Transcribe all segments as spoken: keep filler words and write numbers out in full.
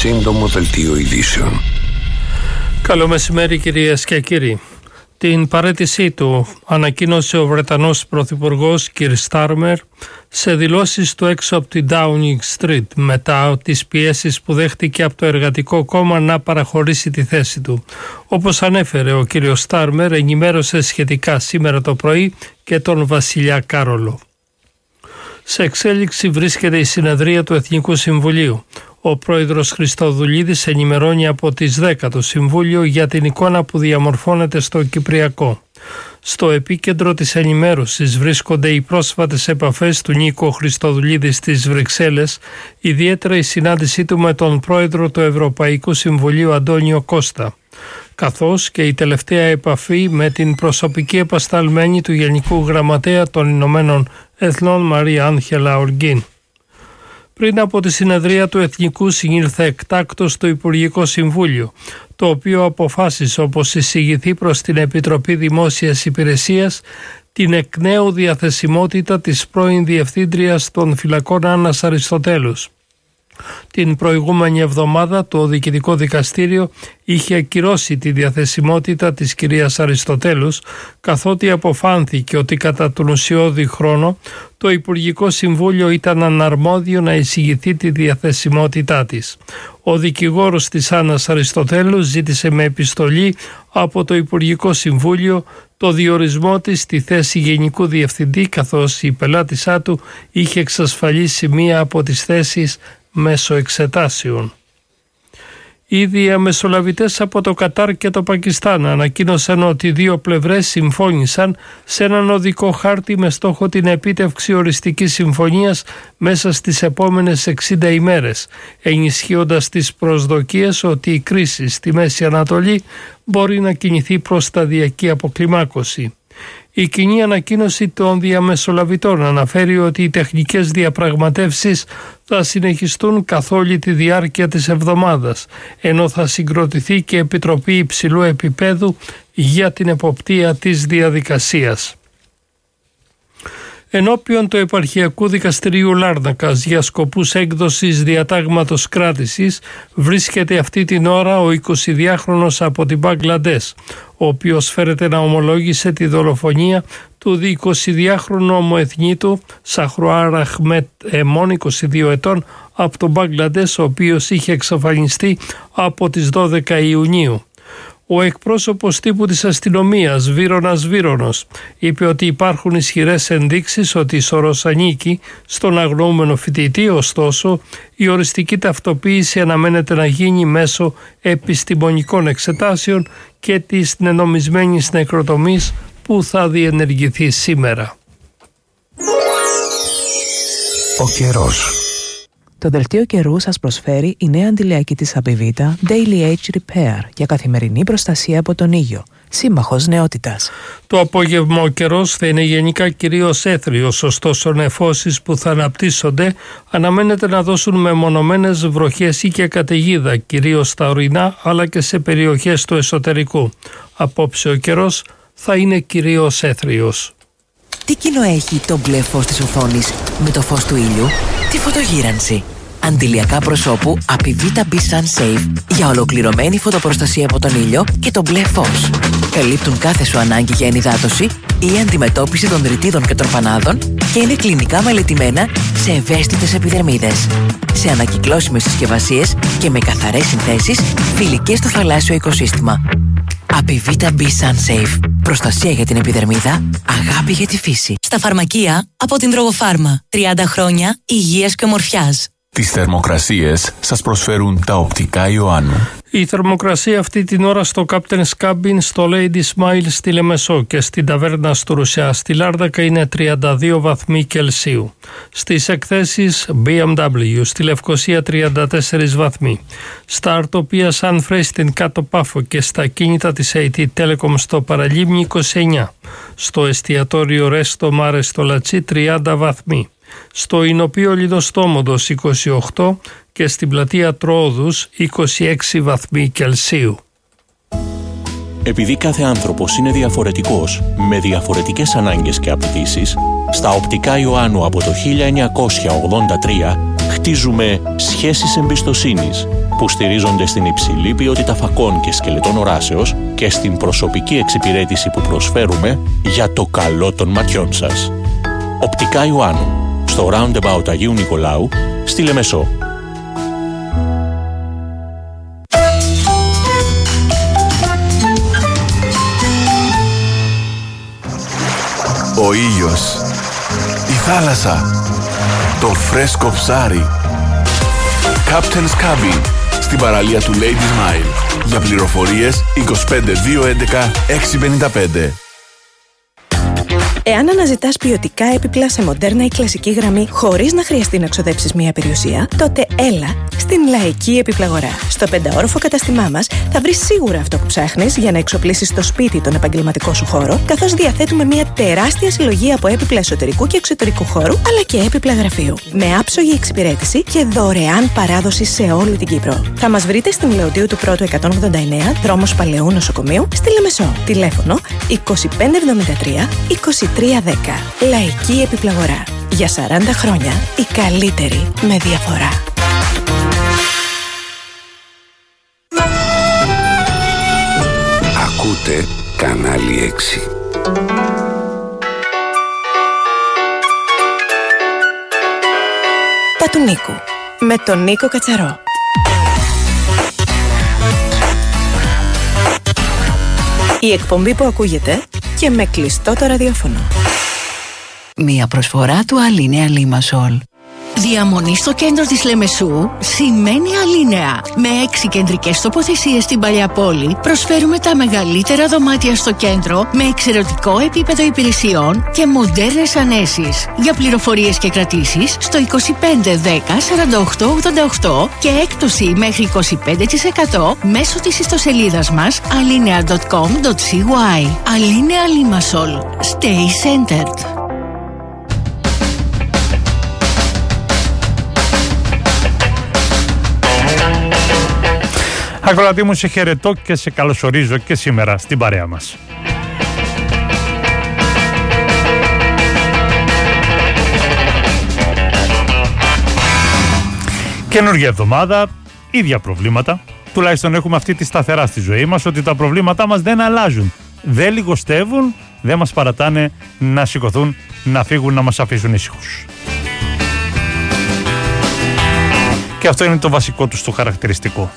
σύντομο δελτίο ειδήσεων. Καλό μεσημέρι κυρίες και κύριοι. Την παραίτησή του ανακοίνωσε ο Βρετανός Πρωθυπουργός Κιρ Στάρμερ σε δηλώσεις του έξω από την Downing Street μετά τις πιέσεις που δέχτηκε από το Εργατικό Κόμμα να παραχωρήσει τη θέση του. Όπως ανέφερε ο κύριος Στάρμερ, ενημέρωσε σχετικά σήμερα το πρωί και τον βασιλιά Κάρολο. Σε εξέλιξη βρίσκεται η συνεδρία του Εθνικού Συμβουλίου. Ο πρόεδρος Χριστοδουλίδης ενημερώνει από τις δέκα το Συμβούλιο για την εικόνα που διαμορφώνεται στο Κυπριακό. Στο επίκεντρο της ενημέρωσης βρίσκονται οι πρόσφατες επαφές του Νίκο Χριστοδουλίδη στις Βρυξέλλες, ιδιαίτερα η συνάντησή του με τον πρόεδρο του Ευρωπαϊκού Συμβουλίου Αντώνιο Κώστα, καθώς και η τελευταία επαφή με την προσωπική επασταλμένη του Γενικού Γραμματέα των Ηνωμένων Εθνών Μαρία Άγχελα Οργκίν. Πριν από τη συνεδρία του Εθνικού συνήλθε εκτάκτος το Υπουργικό Συμβούλιο, το οποίο αποφάσισε, όπως εισηγηθεί προς την Επιτροπή Δημόσιας Υπηρεσίας, την εκ νέου διαθεσιμότητα της πρώην Διευθύντριας των Φυλακών Άννας Αριστοτέλους. Την προηγούμενη εβδομάδα το Διοικητικό Δικαστήριο είχε ακυρώσει τη διαθεσιμότητα της κυρίας Αριστοτέλους, καθότι αποφάνθηκε ότι κατά τον ουσιώδη χρόνο το Υπουργικό Συμβούλιο ήταν αναρμόδιο να εισηγηθεί τη διαθεσιμότητά της. Ο δικηγόρος της Άννας Αριστοτέλου ζήτησε με επιστολή από το Υπουργικό Συμβούλιο το διορισμό της στη θέση Γενικού Διευθυντή, καθώς η πελάτησά του είχε εξασφαλίσει μία από τις θέσεις μέσω εξετάσεων. Οι διαμεσολαβητές από το Κατάρ και το Πακιστάν ανακοίνωσαν ότι οι δύο πλευρές συμφώνησαν σε έναν οδικό χάρτη με στόχο την επίτευξη οριστικής συμφωνίας μέσα στις επόμενες εξήντα ημέρες, ενισχύοντας τις προσδοκίες ότι η κρίση στη Μέση Ανατολή μπορεί να κινηθεί προς σταδιακή αποκλιμάκωση. Η κοινή ανακοίνωση των διαμεσολαβητών αναφέρει ότι οι τεχνικές διαπραγματεύσεις θα συνεχιστούν καθ' όλη τη διάρκεια της εβδομάδας, ενώ θα συγκροτηθεί και Επιτροπή Υψηλού Επιπέδου για την εποπτεία της διαδικασίας. Ενώπιον του Επαρχιακού Δικαστηρίου Λάρνακας για σκοπούς έκδοσης διατάγματος κράτησης βρίσκεται αυτή την ώρα ο εικοσιδυάχρονος από την Μπαγκλαντές, ο οποίος φέρεται να ομολόγησε τη δολοφονία του εικοσιδυάχρονου ομοεθνίτου Σαχρουάρ Αχμέτ Εμών, είκοσι δύο ετών, από τον Μπαγκλαντές, ο οποίος είχε εξαφανιστεί από τις δώδεκα Ιουνίου. Ο εκπρόσωπος τύπου της αστυνομίας, Βίρονας Βίρονος, είπε ότι υπάρχουν ισχυρές ενδείξεις ότι η Σορός ανήκει στον αγνοούμενο φοιτητή, ωστόσο η οριστική ταυτοποίηση αναμένεται να γίνει μέσω επιστημονικών εξετάσεων και της νενομισμένης νεκροτομής που θα διενεργηθεί σήμερα. Ο καιρός. Το δελτίο καιρού σας προσφέρει η νέα αντιλιακή της Απιβίτα Daily Age Repair για καθημερινή προστασία από τον ήλιο. Σύμμαχος νεότητας. Το απόγευμα ο καιρός θα είναι γενικά κυρίως έθριος, ωστόσο νεφώσεις που θα αναπτύσσονται αναμένεται να δώσουν μεμονωμένες βροχές ή και καταιγίδα, κυρίως στα ορεινά αλλά και σε περιοχές του εσωτερικού. Απόψε ο καιρός θα είναι κυρίως έθριος. Τι κοινό έχει το μπλε φως της οθόνης με το φως του ήλιου? Τη φωτογύρανση. Αντιλιακά προσώπου Apivita B Sun Safe για ολοκληρωμένη φωτοπροστασία από τον ήλιο και το μπλε φως. Καλύπτουν κάθε σου ανάγκη για ενυδάτωση ή αντιμετώπιση των ρητίδων και τροφανάδων και είναι κλινικά μελετημένα σε ευαίσθητες επιδερμίδες. Σε ανακυκλώσιμες συσκευασίες και με καθαρές συνθέσεις φιλικές στο θαλάσσιο οικοσύστημα. Apivita B Sun Safe. Προστασία για την επιδερμίδα, αγάπη για τη φύση. Στα φαρμακεία από την Τρογοφάρμα. τριάντα χρόνια υγείας και ομορφιάς. Τις θερμοκρασίες σας προσφέρουν τα οπτικά Ιωάννου. Η θερμοκρασία αυτή την ώρα στο Captain's Cabin, στο Lady Smile στη Λεμεσό και στην Ταβέρνα στο Ρουσιά στη Λάρνακα είναι τριάντα δύο βαθμοί Κελσίου. Στις εκθέσεις μπι εμ ντάμπλιου στη Λευκοσία τριάντα τέσσερις βαθμοί. Στα αρτοπία Σαν Φρέι στην Κάτω Πάφο και στα κίνητα της έι τι Telecom στο Παραλίμνη είκοσι εννιά. Στο εστιατόριο Ρέστο Μάρε στο Λατσί τριάντα βαθμοί. Στο Ινοπείο Λιδοστόμοντος είκοσι οκτώ και στην πλατεία Τρόδους είκοσι έξι βαθμοί Κελσίου. Επειδή κάθε άνθρωπος είναι διαφορετικός, με διαφορετικές ανάγκες και απαιτήσεις, στα Οπτικά Ιωάννου από το χίλια εννιακόσια ογδόντα τρία χτίζουμε σχέσεις εμπιστοσύνης που στηρίζονται στην υψηλή ποιότητα φακών και σκελετών οράσεως και στην προσωπική εξυπηρέτηση που προσφέρουμε για το καλό των ματιών σας. Οπτικά Ιωάννου, στο Roundabout Αγίου Νικολάου, στη Λεμεσό. Ο ήλιος, η θάλασσα, το φρέσκο ψάρι. Captain's Cabin, στην παραλία του Ladies Mile. Για πληροφορίες είκοσι πέντε δύο έντεκα έξι πενήντα πέντε. Εάν αναζητάς ποιοτικά έπιπλα σε μοντέρνα ή κλασική γραμμή χωρίς να χρειαστεί να ξοδέψεις μία περιουσία, τότε έλα στην Λαϊκή Επιπλαγορά. Στο πενταόροφο καταστημά μας θα βρεις σίγουρα αυτό που ψάχνεις για να εξοπλίσεις το σπίτι τον επαγγελματικό σου χώρο, καθώς διαθέτουμε μία τεράστια συλλογή από έπιπλα εσωτερικού και εξωτερικού χώρου, αλλά και έπιπλα γραφείου. Με άψογη εξυπηρέτηση και δωρεάν παράδοση σε όλη την Κύπρο. Θα μας βρείτε στην Λεωτίου του Πρώτου εκατόν ογδόντα εννέα, δρόμος Παλαιού Νοσοκομείου, στη Λεμεσό. Τηλέφωνο είκοσι πέντε εβδομήντα τρία είκοσι τρία δέκα. Λαϊκή Επιπλαγορά. Για σαράντα χρόνια η καλύτερη με διαφορά. Ακούτε κανάλι έξι. Τα του Νίκου. Με τον Νίκο Κατσαρό. Η εκπομπή που ακούγεται και με κλειστό το ραδιόφωνο. Μία προσφορά του Αλίνεα Λίμασολ. Διαμονή στο κέντρο της Λεμεσού σημαίνει Αλίνεα. Με έξι κεντρικές τοποθεσίες στην παλιά πόλη, προσφέρουμε τα μεγαλύτερα δωμάτια στο κέντρο με εξαιρετικό επίπεδο υπηρεσιών και μοντέρνες ανέσεις. Για πληροφορίες και κρατήσεις στο είκοσι πέντε δέκα σαράντα οκτώ ογδόντα οκτώ και έκπτωση μέχρι είκοσι πέντε τοις εκατό μέσω της ιστοσελίδας μας alinea τελεία com τελεία cy. Αλίνεα Limassol. Stay centered. Ακροατή μου, σε χαιρετώ και σε καλωσορίζω και σήμερα στην παρέα μας. Καινούργια εβδομάδα, ίδια προβλήματα. Τουλάχιστον έχουμε αυτή τη σταθερά στη ζωή μας, ότι τα προβλήματά μας δεν αλλάζουν. Δεν λιγοστεύουν, δεν μας παρατάνε να σηκωθούν, να φύγουν, να μας αφήσουν ήσυχους. Και αυτό είναι το βασικό τους το χαρακτηριστικό.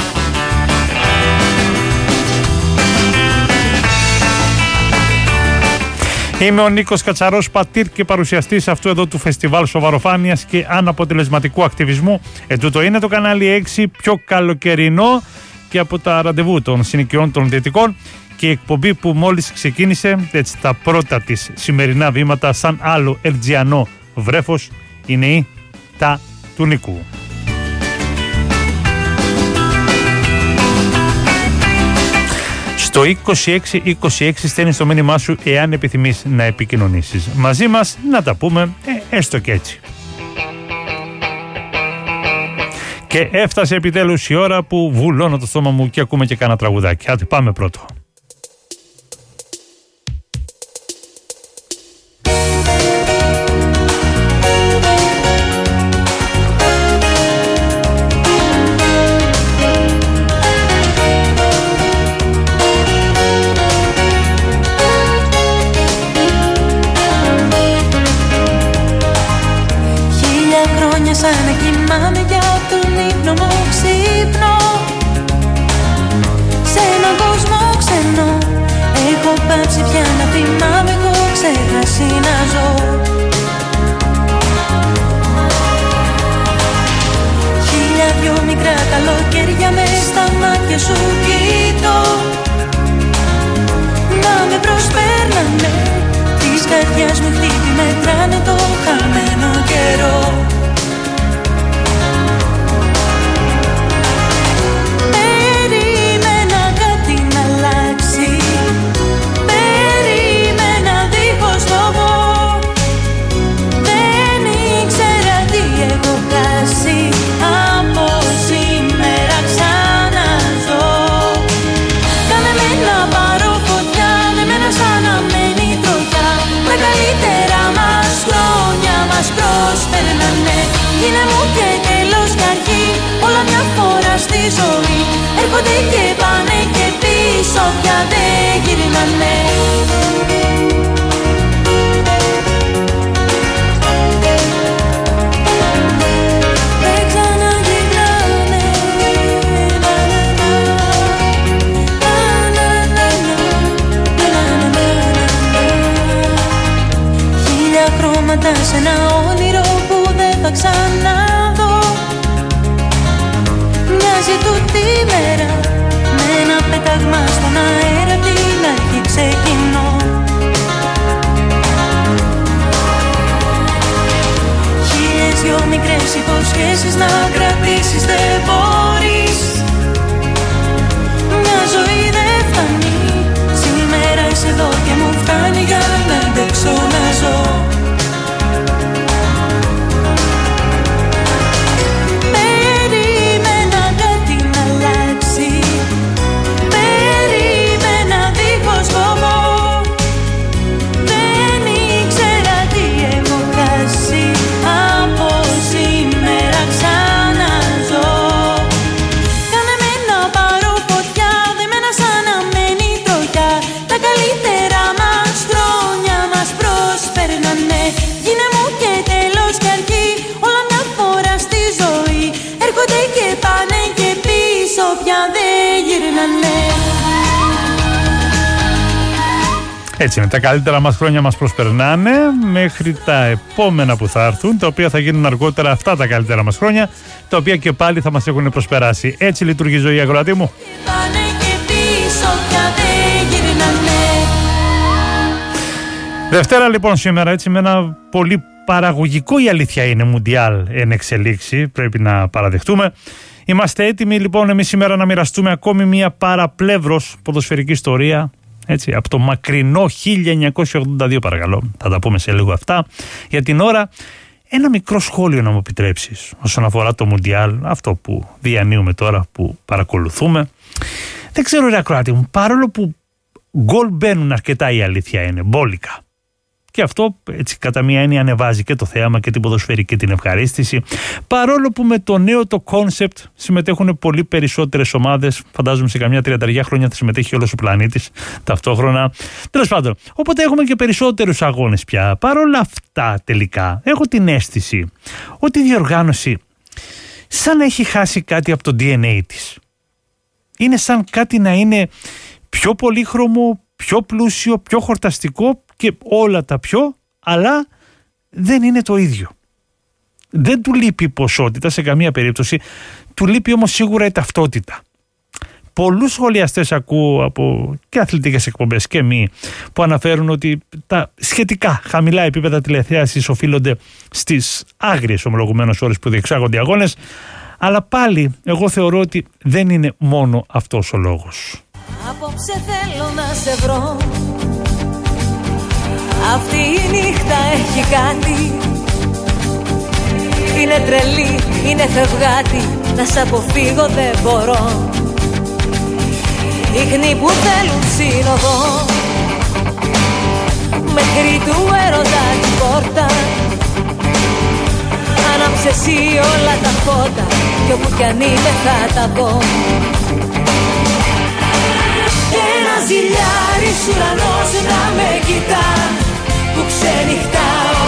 Είμαι ο Νίκος Κατσαρός, πατήρ και παρουσιαστής αυτού εδώ του φεστιβάλ σοβαροφάνειας και αναποτελεσματικού ακτιβισμού. Ετούτο είναι το κανάλι έξι, πιο καλοκαιρινό και από τα ραντεβού των συνοικιών των Δυτικών, και η εκπομπή που μόλις ξεκίνησε, έτσι τα πρώτα της σημερινά βήματα σαν άλλο ερτζιανό βρέφος, είναι η τα του Νίκου. Στο είκοσι έξι είκοσι έξι στέλνεις το μήνυμά σου εάν επιθυμείς να επικοινωνήσεις μαζί μας, να τα πούμε ε, έστω και έτσι. Και έφτασε επιτέλους η ώρα που βουλώνω το στόμα μου και ακούμε και κάνα τραγουδάκι. Άντε πάμε πρώτο. Σαν να κοιμάμαι για τον ύπνο μου ξύπνω, σε έναν κόσμο ξενό. Έχω πάψει πια να θυμάμαι, έχω ξεχάσει να ζω. Χίλια δυο μικρά καλοκαίρια μες στα μάτια σου κοιτώ, να με προσπέρνανε, της καρδιάς μου χτύπη μετράνε το χαμένο καιρό. Από σήμερα ξαναζώ. Κάνε με να πάω Όλα μια φορά στη ζωή έρχονται και πάνε και πίσω πια δεν γυρνάνε. Σε ένα όνειρο που δεν θα ξαναδώ. Μοιάζει τούτη μέρα με ένα πέταγμα στον αέρα, την αρχή ξεκινώ. Χίλιες δυο μικρές υποσχέσεις να κρατήσεις δεν μπορείς. Μια ζωή δεν φτάνει, σήμερα είσαι εδώ και μου φτάνει για να αντέξω να ζω. Έτσι είναι, τα καλύτερα μας χρόνια μας προσπερνάνε μέχρι τα επόμενα που θα έρθουν, τα οποία θα γίνουν αργότερα αυτά τα καλύτερα μας χρόνια, τα οποία και πάλι θα μας έχουν προσπεράσει. Έτσι λειτουργεί η ζωή, αγροατή μου. Δευτέρα λοιπόν σήμερα, έτσι με ένα πολύ παραγωγικό, η αλήθεια είναι, μουντιάλ εν εξελίξη, πρέπει να παραδεχτούμε. Είμαστε έτοιμοι λοιπόν εμείς σήμερα να μοιραστούμε ακόμη μια παραπλεύρος ποδοσφαιρική ιστορία. Έτσι, από το μακρινό χίλια εννιακόσια ογδόντα δύο, παρακαλώ. Θα τα πούμε σε λίγο αυτά. Για την ώρα, ένα μικρό σχόλιο να μου επιτρέψεις όσον αφορά το Μουντιάλ, αυτό που διανύουμε τώρα, που παρακολουθούμε. Δεν ξέρω, ρε ακροάτη μου, παρόλο που γκολ μπαίνουν αρκετά, η αλήθεια είναι, μπόλικα. Και αυτό έτσι κατά μία έννοια ανεβάζει και το θέαμα και την ποδοσφαιρική την ευχαρίστηση. Παρόλο που με το νέο το κόνσεπτ συμμετέχουν πολύ περισσότερες ομάδες, φαντάζομαι σε καμιά τριάντα χρόνια θα συμμετέχει όλος ο πλανήτης ταυτόχρονα. Τέλος πάντων, οπότε έχουμε και περισσότερους αγώνες πια. Παρόλα αυτά τελικά έχω την αίσθηση ότι η διοργάνωση σαν να έχει χάσει κάτι από το ντι εν έι της. Είναι σαν κάτι να είναι πιο πολύχρωμο, πιο πλούσιο, πιο χορταστικό και όλα τα πιο, αλλά δεν είναι το ίδιο. Δεν του λείπει η ποσότητα σε καμία περίπτωση, του λείπει όμως σίγουρα η ταυτότητα. Πολλούς σχολιαστές ακούω από και αθλητικές εκπομπές και μη, που αναφέρουν ότι τα σχετικά χαμηλά επίπεδα τηλεθέασης οφείλονται στις άγριες ομολογουμένως ώρες που διεξάγονται οι αγώνες, αλλά πάλι εγώ θεωρώ ότι δεν είναι μόνο αυτός ο λόγος. Απόψε θέλω να σε βρω, αυτή η νύχτα έχει κάτι. Είναι τρελή, είναι φευγάτη, να σ' αποφύγω δεν μπορώ. Ίχνη που θέλουν σύνοδο, μέχρι του έρωτα την πόρτα. Άναψε εσύ όλα τα φώτα, κι όπου κι αν είμαι θα τα δω. Ένα ζηλιάρης ουρανός να με κοιτά, που ξενυχτάω.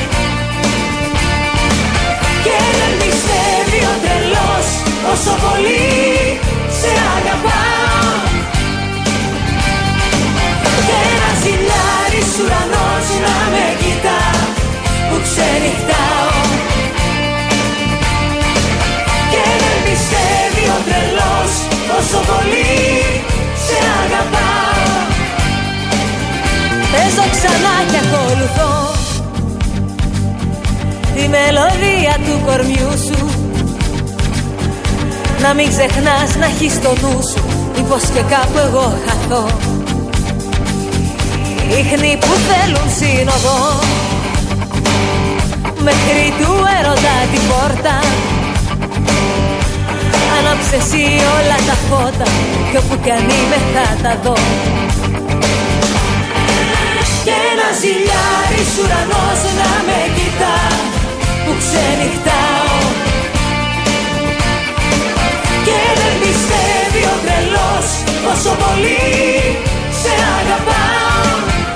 Και δεν πιστεύει ο τρελός όσο πολύ σε αγαπάω. Και ένα ζηλιάρης ουρανός να με κοιτά, που ξενυχτάω. Και δεν πιστεύει ο τρελός όσο πολύ σε αγαπάω. Παίζω ξανά κι ακολουθώ τη μελωδία του κορμιού σου. Να μην ξεχνάς να έχεις το νου σου, μήπως και κάπου εγώ χαθώ. Ίχνη που θέλουν σύνοδο, μέχρι του έρωτα την πόρτα. Άναψε εσύ όλα τα φώτα, κι όπου κι αν είμαι θα τα δω. Και ένα ζηλιάρης ουρανός να με κοιτά, που ξενυχτάω. πολύ σε αγαπάω.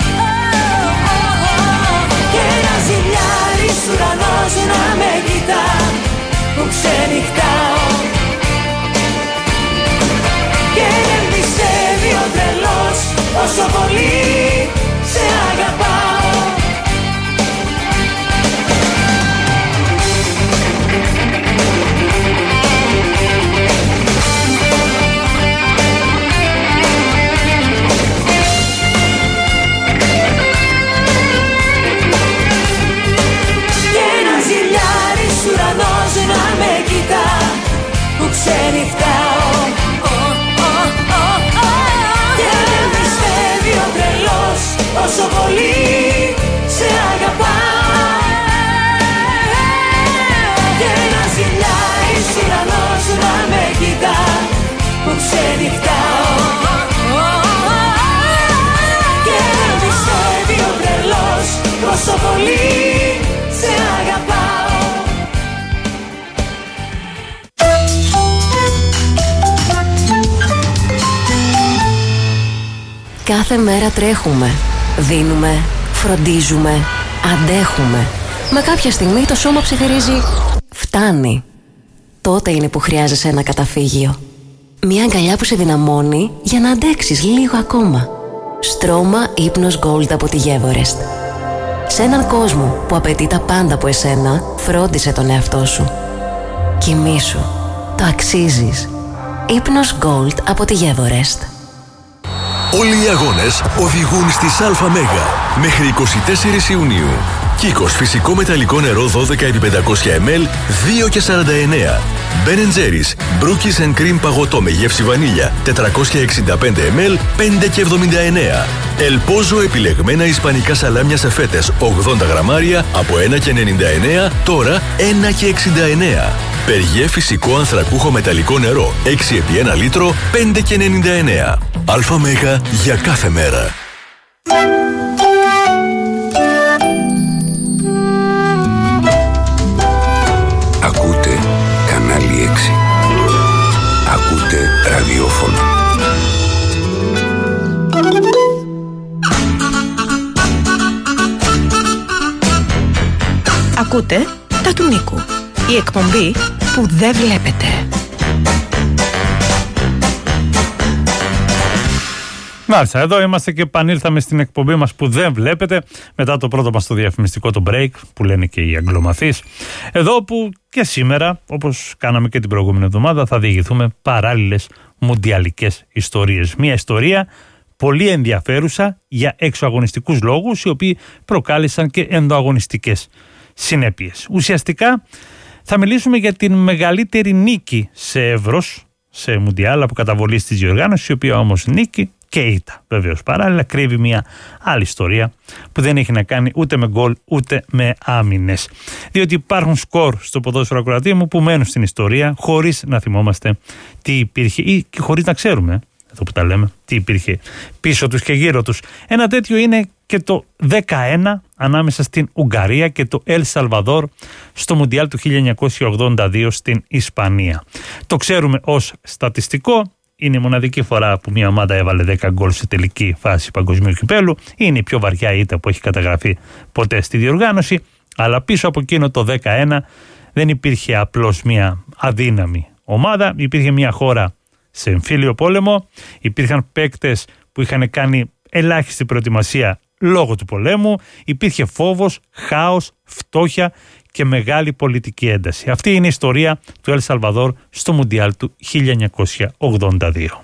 Και ένα ζηλιάρης ουρανός να με κοιτά που ξενυχτάω. Και δεν πιστεύει ο τρελός όσο πολύ σε αγαπάω. Ουρανός να με κοιτά που ξενυχτάω. Και δεν πιστεύει ο τρελός όσο πολύ σε αγαπάω. Και ένα ζηλιάρης ουρανός να με κοιτά που ξενυχτάω. Και δεν πιστεύει ο τρελός όσο πολύ σε αγαπάω. Κάθε μέρα τρέχουμε, δίνουμε, φροντίζουμε, αντέχουμε. Μα κάποια στιγμή το σώμα ψιθυρίζει «Φτάνει». Τότε είναι που χρειάζεσαι ένα καταφύγιο. Μια αγκαλιά που σε δυναμώνει για να αντέξεις λίγο ακόμα. Στρώμα ύπνος Gold από τη Everest. Σε έναν κόσμο που απαιτεί τα πάντα από εσένα, φρόντισε τον εαυτό σου. Κοιμήσου. Το αξίζεις. Ύπνος Gold από τη Everest. Όλοι οι αγώνες οδηγούν στις ΑΜΕΓΑ μέχρι εικοστή τέταρτη Ιουνίου. Κίκος φυσικό μεταλλικό νερό δώδεκα επί πεντακόσια μιλιλίτρα δύο και σαράντα εννέα. Ben and Jerry's Brookies and Cream παγωτό με γεύση βανίλια τετρακόσια εξήντα πέντε μιλιλίτρα πέντε και εβδομήντα εννέα. Ελπόζο επιλεγμένα ισπανικά σαλάμια σε φέτες ογδόντα γραμμάρια από ένα και ενενήντα εννέα, τώρα ένα και εξήντα εννέα. Περιγέ φυσικό ανθρακούχο μεταλλικό νερό έξι επί ένα λίτρο πέντε και ενενήντα εννέα. ΑΜΕΓΑ για κάθε μέρα. Ακούτε κανάλι έξι. Ακούτε ραδιόφωνο. Ακούτε τα του Νίκου. Η εκπομπή που δεν βλέπετε. Μάλιστα, εδώ είμαστε και επανήλθαμε στην εκπομπή μας που δεν βλέπετε μετά το πρώτο μας το διαφημιστικό το break που λένε και οι αγγλομαθείς. Εδώ που και σήμερα, όπως κάναμε και την προηγούμενη εβδομάδα, θα διηγηθούμε παράλληλες μουντιαλικές ιστορίες. Μια ιστορία πολύ ενδιαφέρουσα για εξωαγωνιστικούς λόγους, οι οποίοι προκάλεσαν και ενδοαγωνιστικές συνέπειες. Ουσιαστικά θα μιλήσουμε για την μεγαλύτερη νίκη σε εύρος, σε μουντιάλ από καταβολή της διοργάνωσης, η οποία όμως νίκη και ήττα βεβαίως παράλληλα κρύβει μια άλλη ιστορία που δεν έχει να κάνει ούτε με γκολ ούτε με άμυνες. Διότι υπάρχουν σκορ στο ποδόσφαιρο, ακροατή μου, που μένουν στην ιστορία χωρίς να θυμόμαστε τι υπήρχε ή και χωρίς να ξέρουμε, εδώ που τα λέμε, τι υπήρχε πίσω τους και γύρω τους. Ένα τέτοιο είναι και το δεκαένα ανάμεσα στην Ουγγαρία και το Ελ Σαλβαδόρ στο Μουντιάλ του χίλια εννιακόσια ογδόντα δύο στην Ισπανία. Το ξέρουμε ως στατιστικό. Είναι η μοναδική φορά που μια ομάδα έβαλε δέκα γκολ σε τελική φάση παγκοσμίου κυπέλου. Είναι η πιο βαριά ήττα που έχει καταγραφεί ποτέ στη διοργάνωση. Αλλά πίσω από εκείνο το δεκαένα δεν υπήρχε απλώς μια αδύναμη ομάδα. Υπήρχε μια χώρα σε εμφύλιο πόλεμο. Υπήρχαν παίκτες που είχαν κάνει ελάχιστη προετοιμασία λόγω του πολέμου. Υπήρχε φόβος, χάος, φτώχεια και μεγάλη πολιτική ένταση. Αυτή είναι η ιστορία του Ελ Σαλβαδόρ στο Μουντιάλ του χίλια εννιακόσια ογδόντα δύο.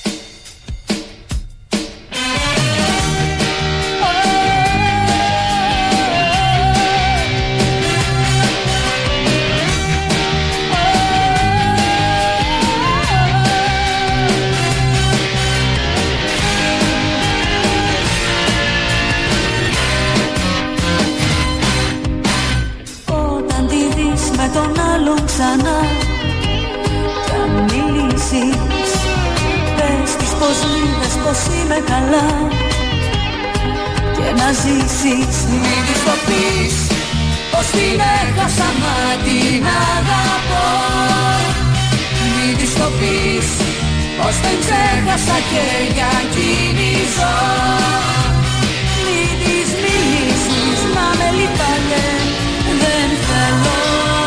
Ξανά κι αν μιλήσεις, πες της πως είδες πως είμαι καλά και να ζήσεις. Μην της το πεις πως την έχασα μα την αγαπώ. Μην της το πεις πως δεν ξέχασα και για εκείνη ζω. Μη της μιλήσεις να με λυπάται, δεν θέλω.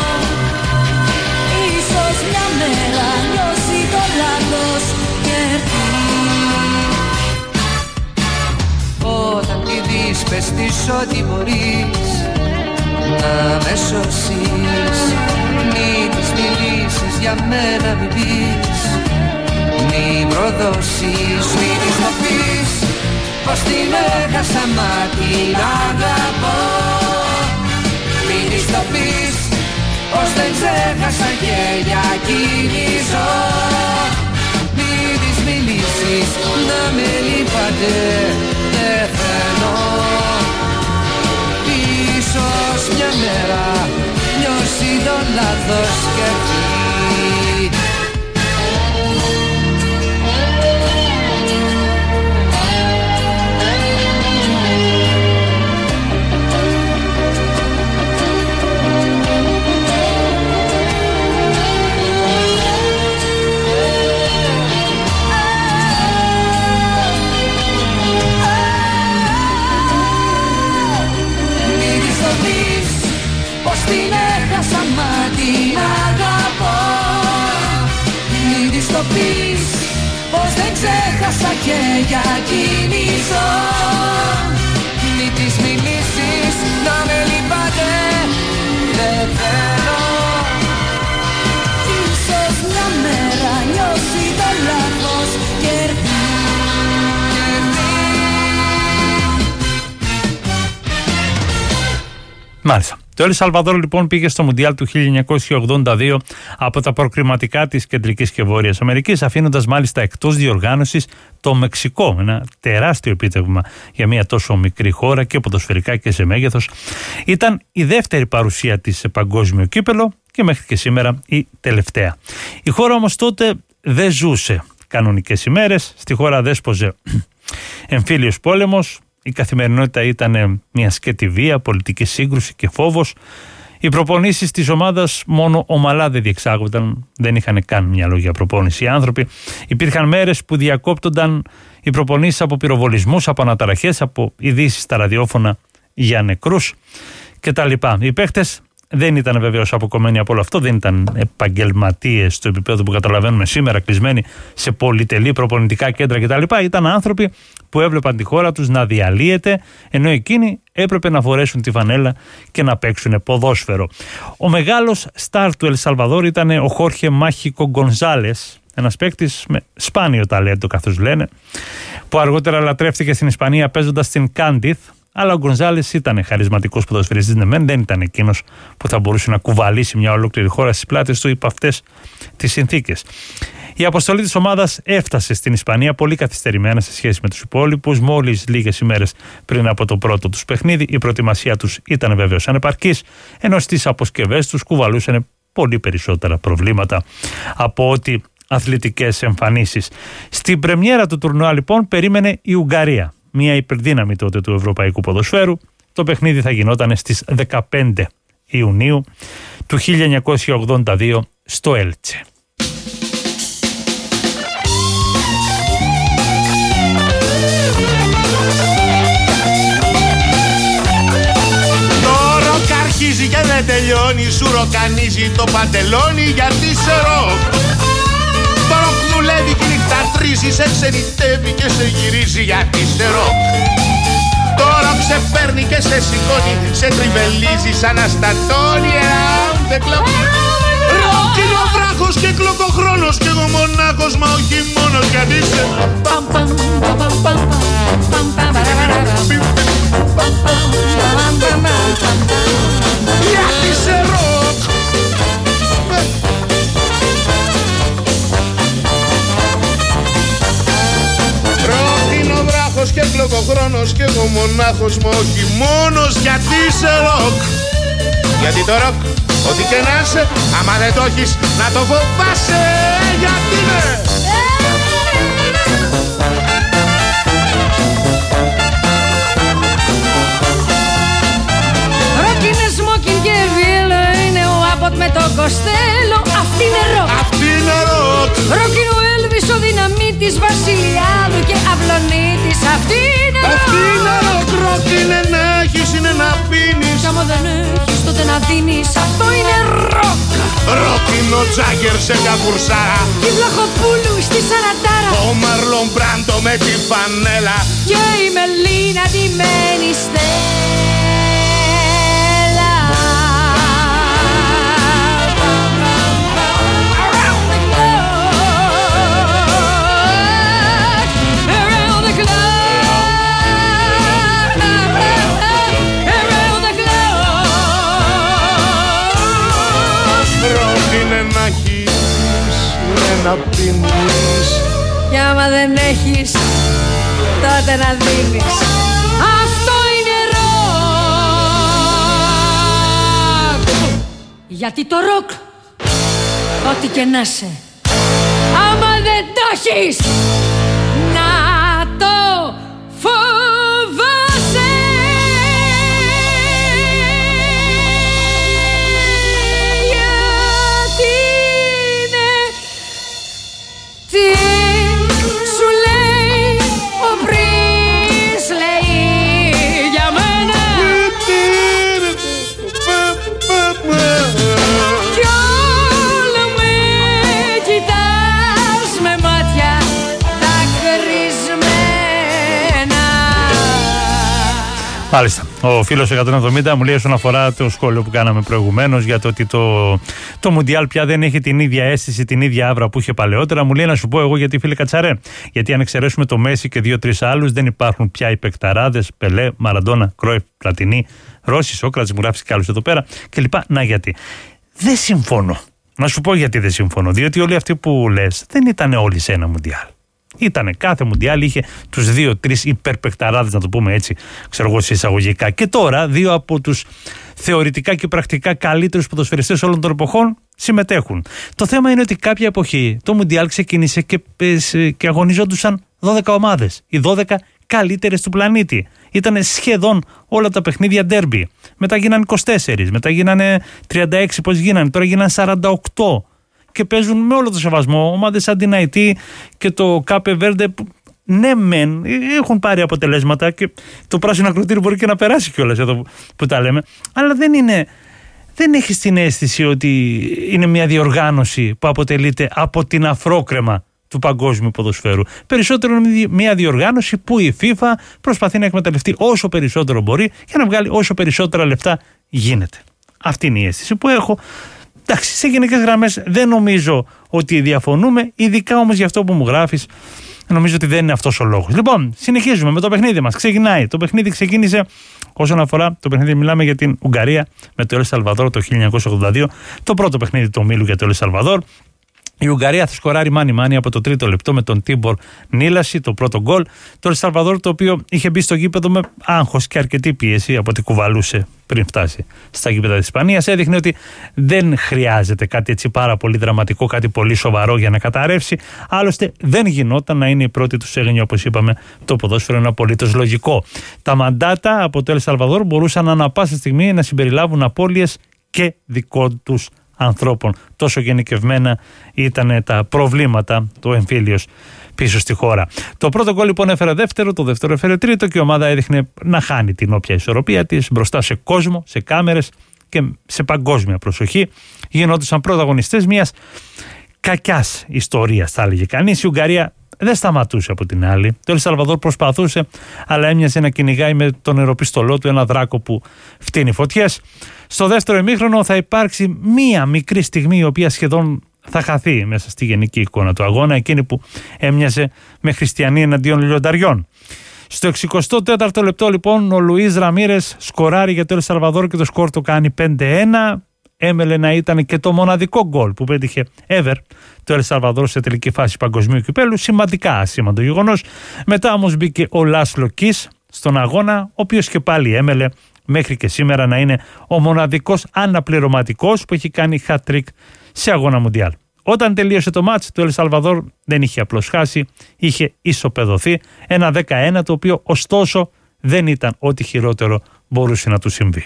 Ίσως μια μέρα νιώσει το λάθος και έρθει. Όταν τη δεις πες της ότι μπορείς να με σώσεις. Μη της μιλήσεις για μένα μη πεις, μη προδώσεις. Μη της το πεις πως την έχασα μα την αγαπώ. Μη της το πεις πως δεν ξέχασα και για εκείνη ζω. Μη της μιλήσεις να με λυπάται, δεν θέλω. Ίσως μια μέρα νιώσει το λάθος και έρθει. Την έχασα μα την αγαπώ. Μην της το πεις πως δεν ξέχασα και για εκείνη ζω. Μην της μιλήσεις να με λυπάται, δεν θέλω. Ίσως μια μέρα νιώσει το λάθος και έρθει. Μάλιστα. Το Ελ Σαλβαδόρ λοιπόν πήγε στο Μουντιάλ του χίλια εννιακόσια ογδόντα δύο από τα προκριματικά της Κεντρικής και Βόρειας Αμερικής, αφήνοντας μάλιστα εκτός διοργάνωσης το Μεξικό, ένα τεράστιο επίτευγμα για μια τόσο μικρή χώρα και ποδοσφαιρικά και σε μέγεθος. Ήταν η δεύτερη παρουσία της σε παγκόσμιο κύπελο και μέχρι και σήμερα η τελευταία. Η χώρα όμως τότε δεν ζούσε κανονικές ημέρες, στη χώρα δέσποζε εμφύλιος πόλεμος. Η καθημερινότητα ήταν μια σκέτη βία, πολιτική σύγκρουση και φόβος. Οι προπονήσεις της ομάδας μόνο ομαλά δεν διεξάγονταν, δεν είχαν καν μια λόγια προπόνηση οι άνθρωποι. Υπήρχαν μέρες που διακόπτονταν οι προπονήσεις από πυροβολισμούς, από αναταραχές, από ειδήσεις στα ραδιόφωνα για νεκρούς κτλ. Οι παίχτες δεν ήταν βεβαίως αποκομμένοι από όλο αυτό, δεν ήταν επαγγελματίες στο επίπεδο που καταλαβαίνουμε σήμερα, κλεισμένοι σε πολυτελή προπονητικά κέντρα κτλ. Ήταν άνθρωποι που έβλεπαν τη χώρα τους να διαλύεται, ενώ εκείνοι έπρεπε να φορέσουν τη φανέλα και να παίξουν ποδόσφαιρο. Ο μεγάλος στάρ του Ελ Σαλβαδόρ ήταν ο Χόρχε Μάχικο Γκονζάλες, ένας παίκτης με σπάνιο ταλέντο καθώς λένε, που αργότερα λατρεύτηκε στην Ισπανία παίζοντας στην Κάντιθ. Αλλά ο Γκονζάλες ήταν χαρισματικός ποδοσφαιριστής, ναι, δεν ήταν εκείνος που θα μπορούσε να κουβαλήσει μια ολόκληρη χώρα στις πλάτες του υπό αυτές τις συνθήκες. Η αποστολή της ομάδας έφτασε στην Ισπανία πολύ καθυστερημένα σε σχέση με τους υπόλοιπους. Μόλις λίγες ημέρες πριν από το πρώτο τους παιχνίδι, η προετοιμασία τους ήταν βεβαίως ανεπαρκής, ενώ στις αποσκευές τους κουβαλούσαν πολύ περισσότερα προβλήματα από ότι αθλητικές εμφανίσεις. Στην πρεμιέρα του τουρνουά λοιπόν περίμενε η Ουγγαρία, μια υπερδύναμη τότε του ευρωπαϊκού ποδοσφαίρου. Το παιχνίδι θα γινόταν στις δεκαπέντε Ιουνίου του χίλια εννιακόσια ογδόντα δύο στο Έλτσε. Το ροκ αρχίζει και δεν τελειώνει, σου ροκανίζει το παντελόνι γιατί σε ροκ. Το ροκ δουλεύει και νύχτα τρίζει, σε ξενιτεύει και σε γυρίζει γιατί σε ροκ. Το ροκ σε παίρνει και σε σηκώνει, σε τριβελίζει σαν αστατώνει. Around the clock. Ροκ είναι ο βράχος και κλοκοχρόνος κι εγώ μονάχος, μα όχι μόνος γιατί σε γιατί σε ροκ. Και κλοκοχρόνος κι εγώ μονάχος, μα όχι μόνος γιατί είσαι ροκ. Γιατί το ροκ, ό,τι και να είσαι, άμα δεν το έχεις να το φοβάσαι. Γιατί ναι. Ροκ είναι σμόκιν και βίλο, είναι ο Άμποτ με τον Κοστέλο. Αυτή είναι ροκ. Αυτή είναι ροκ. Ροκ είναι ο Έλβης ο δυναμικός. έχεις, αυτό είναι ροκ. Ροκ είναι ο Τζάγκερ σε μια κουρσάρα, Η Βλαχοπούλου στη σαραντάρα, ο Μαρλον Μπράντο με τη φανέλα και η Μελίνα ντυμένη Στέλλα. Να έχεις, να πίνεις, κι άμα δεν έχεις, τότε να δίνεις. Αυτό είναι ροκ. Γιατί το ροκ, ό,τι και να σε, άμα δεν το έχεις, να το φοβάσαι. Τι σου λέει ο Πρίσλεϊ για μένα, κι όλο με κοιτάς με μάτια δακρυσμένα. Μάλιστα. Ο φίλος εκατόν εβδομήντα μου λέει όσον αφορά το σχόλιο που κάναμε προηγουμένως για το ότι το, το Μουντιάλ πια δεν έχει την ίδια αίσθηση, την ίδια άβρα που είχε παλαιότερα. Μου λέει να σου πω εγώ γιατί, φίλε Κατσαρέ. Γιατί αν εξαιρέσουμε το Μέση και δύο-τρεις άλλους, δεν υπάρχουν πια οι παικταράδες Πελέ, Μαραντόνα, Κρόιφ, Πλατινί, Ρώση, Σόκρατς, μου γράφει κι άλλους εδώ πέρα κλπ. Να γιατί. Δεν συμφωνώ. Να σου πω γιατί δεν συμφωνώ. Διότι όλοι αυτοί που λες δεν ήταν όλοι σε ένα Μουντιάλ. Ήτανε κάθε Μουντιάλ, είχε τους δύο-τρεις υπερπεκταράδες, να το πούμε έτσι, ξέρω εγώ σε εισαγωγικά. Και τώρα δύο από τους θεωρητικά και πρακτικά καλύτερους ποδοσφαιριστές όλων των εποχών συμμετέχουν. Το θέμα είναι ότι κάποια εποχή το Μουντιάλ ξεκίνησε και, και αγωνιζόντουσαν δώδεκα ομάδες. Οι δώδεκα καλύτερες του πλανήτη. Ήτανε σχεδόν όλα τα παιχνίδια ντέρμπι. Μετά γίνανε είκοσι τέσσερα, μετά γίνανε τριάντα έξι, πώς γίνανε, τώρα γίνανε σαράντα οκτώ. Και παίζουν με όλο το σεβασμό ομάδες σαν την Αϊτή και το Κάπε Βέρντε που ναι μεν έχουν πάρει αποτελέσματα και το πράσινο ακροτήριο μπορεί και να περάσει κιόλας εδώ που τα λέμε, αλλά δεν είναι, δεν έχεις την αίσθηση ότι είναι μια διοργάνωση που αποτελείται από την αφρόκρεμα του παγκόσμιου ποδοσφαίρου. Περισσότερο είναι μια διοργάνωση που η FIFA προσπαθεί να εκμεταλλευτεί όσο περισσότερο μπορεί για να βγάλει όσο περισσότερα λεφτά γίνεται. Αυτή είναι η αίσθηση που έχω. Εντάξει, σε γενικές γραμμές δεν νομίζω ότι διαφωνούμε, ειδικά όμως για αυτό που μου γράφεις, νομίζω ότι δεν είναι αυτός ο λόγος. Λοιπόν, συνεχίζουμε με το παιχνίδι μας. Ξεκινάει. Το παιχνίδι ξεκίνησε όσον αφορά το παιχνίδι, μιλάμε για την Ουγγαρία με το Ελ Σαλβαδόρ το χίλια εννιακόσια ογδόντα δύο, το πρώτο παιχνίδι του ομίλου για το Ελ Σαλβαδόρ. Η Ουγγαρία θα σκοράρει μάνι μάνι από το τρίτο λεπτό με τον Τίμπορ Νίλαση, το πρώτο γκολ. Το Ελ Σαλβαδόρ, το οποίο είχε μπει στο γήπεδο με άγχος και αρκετή πίεση από ό,τι κουβαλούσε πριν φτάσει στα γήπεδα της Ισπανίας, έδειχνε ότι δεν χρειάζεται κάτι έτσι πάρα πολύ δραματικό, κάτι πολύ σοβαρό για να καταρρεύσει. Άλλωστε δεν γινόταν να είναι η πρώτη του έγνοια, όπως είπαμε, το ποδόσφαιρο είναι απολύτως λογικό. Τα μαντάτα από το Ελ Σαλβαδόρ μπορούσαν ανά πάσα στιγμή να συμπεριλάβουν απώλειες και δικών τους ανθρώπων. Τόσο γενικευμένα ήταν τα προβλήματα του εμφύλιος πίσω στη χώρα. Το πρώτο γκολ λοιπόν έφερε δεύτερο, το δεύτερο έφερε τρίτο και η ομάδα έδειχνε να χάνει την όποια ισορροπία της μπροστά σε κόσμο, σε κάμερες και σε παγκόσμια προσοχή. Γινόντουσαν πρωταγωνιστές μιας κακιάς ιστορίας, θα έλεγε κανείς. Η Ουγγαρία δεν σταματούσε από την άλλη. Το Ελ Σαλβαδόρ προσπαθούσε, αλλά έμοιαζε να κυνηγάει με τον νεροπιστολό του ένα δράκο που φτύνει φωτιές. Στο δεύτερο ημίχρονο θα υπάρξει μία μικρή στιγμή η οποία σχεδόν θα χαθεί μέσα στη γενική εικόνα του αγώνα, εκείνη που έμοιαζε με χριστιανοί εναντίον λιονταριών. Στο εξηκοστό τέταρτο λεπτό λοιπόν ο Λουίς Ραμίρες σκοράρει για το Ελ Σαλβαδόρ και το σκορ το κάνει πέντε ένα. Έμελε να ήταν και το μοναδικό γκολ που πέτυχε ever το Ελ Σαλβαδόρ σε τελική φάση παγκοσμίου κυπέλου. Σημαντικά ασήμαντο γεγονός. Μετά όμως μπήκε ο Λάσλο Κις στον αγώνα, ο οποίος και πάλι έμελε μέχρι και σήμερα να είναι ο μοναδικός αναπληρωματικός που έχει κάνει hat-trick σε αγώνα Μουντιάλ. Όταν τελείωσε το μάτς, το Ελ Σαλβαδόρ δεν είχε απλώς χάσει, είχε ισοπεδωθεί. Ένα δέκα ένα, το οποίο ωστόσο δεν ήταν ό,τι χειρότερο μπορούσε να του συμβεί.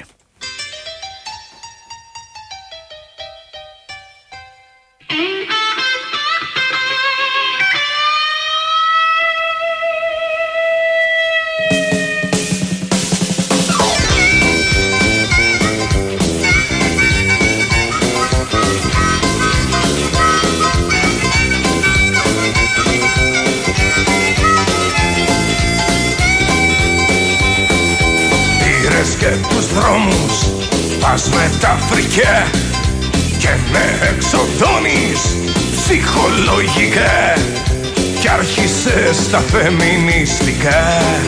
πας μεταφρικά και με εξοδώνεις ψυχολογικά κι άρχισες τα φεμινιστικά.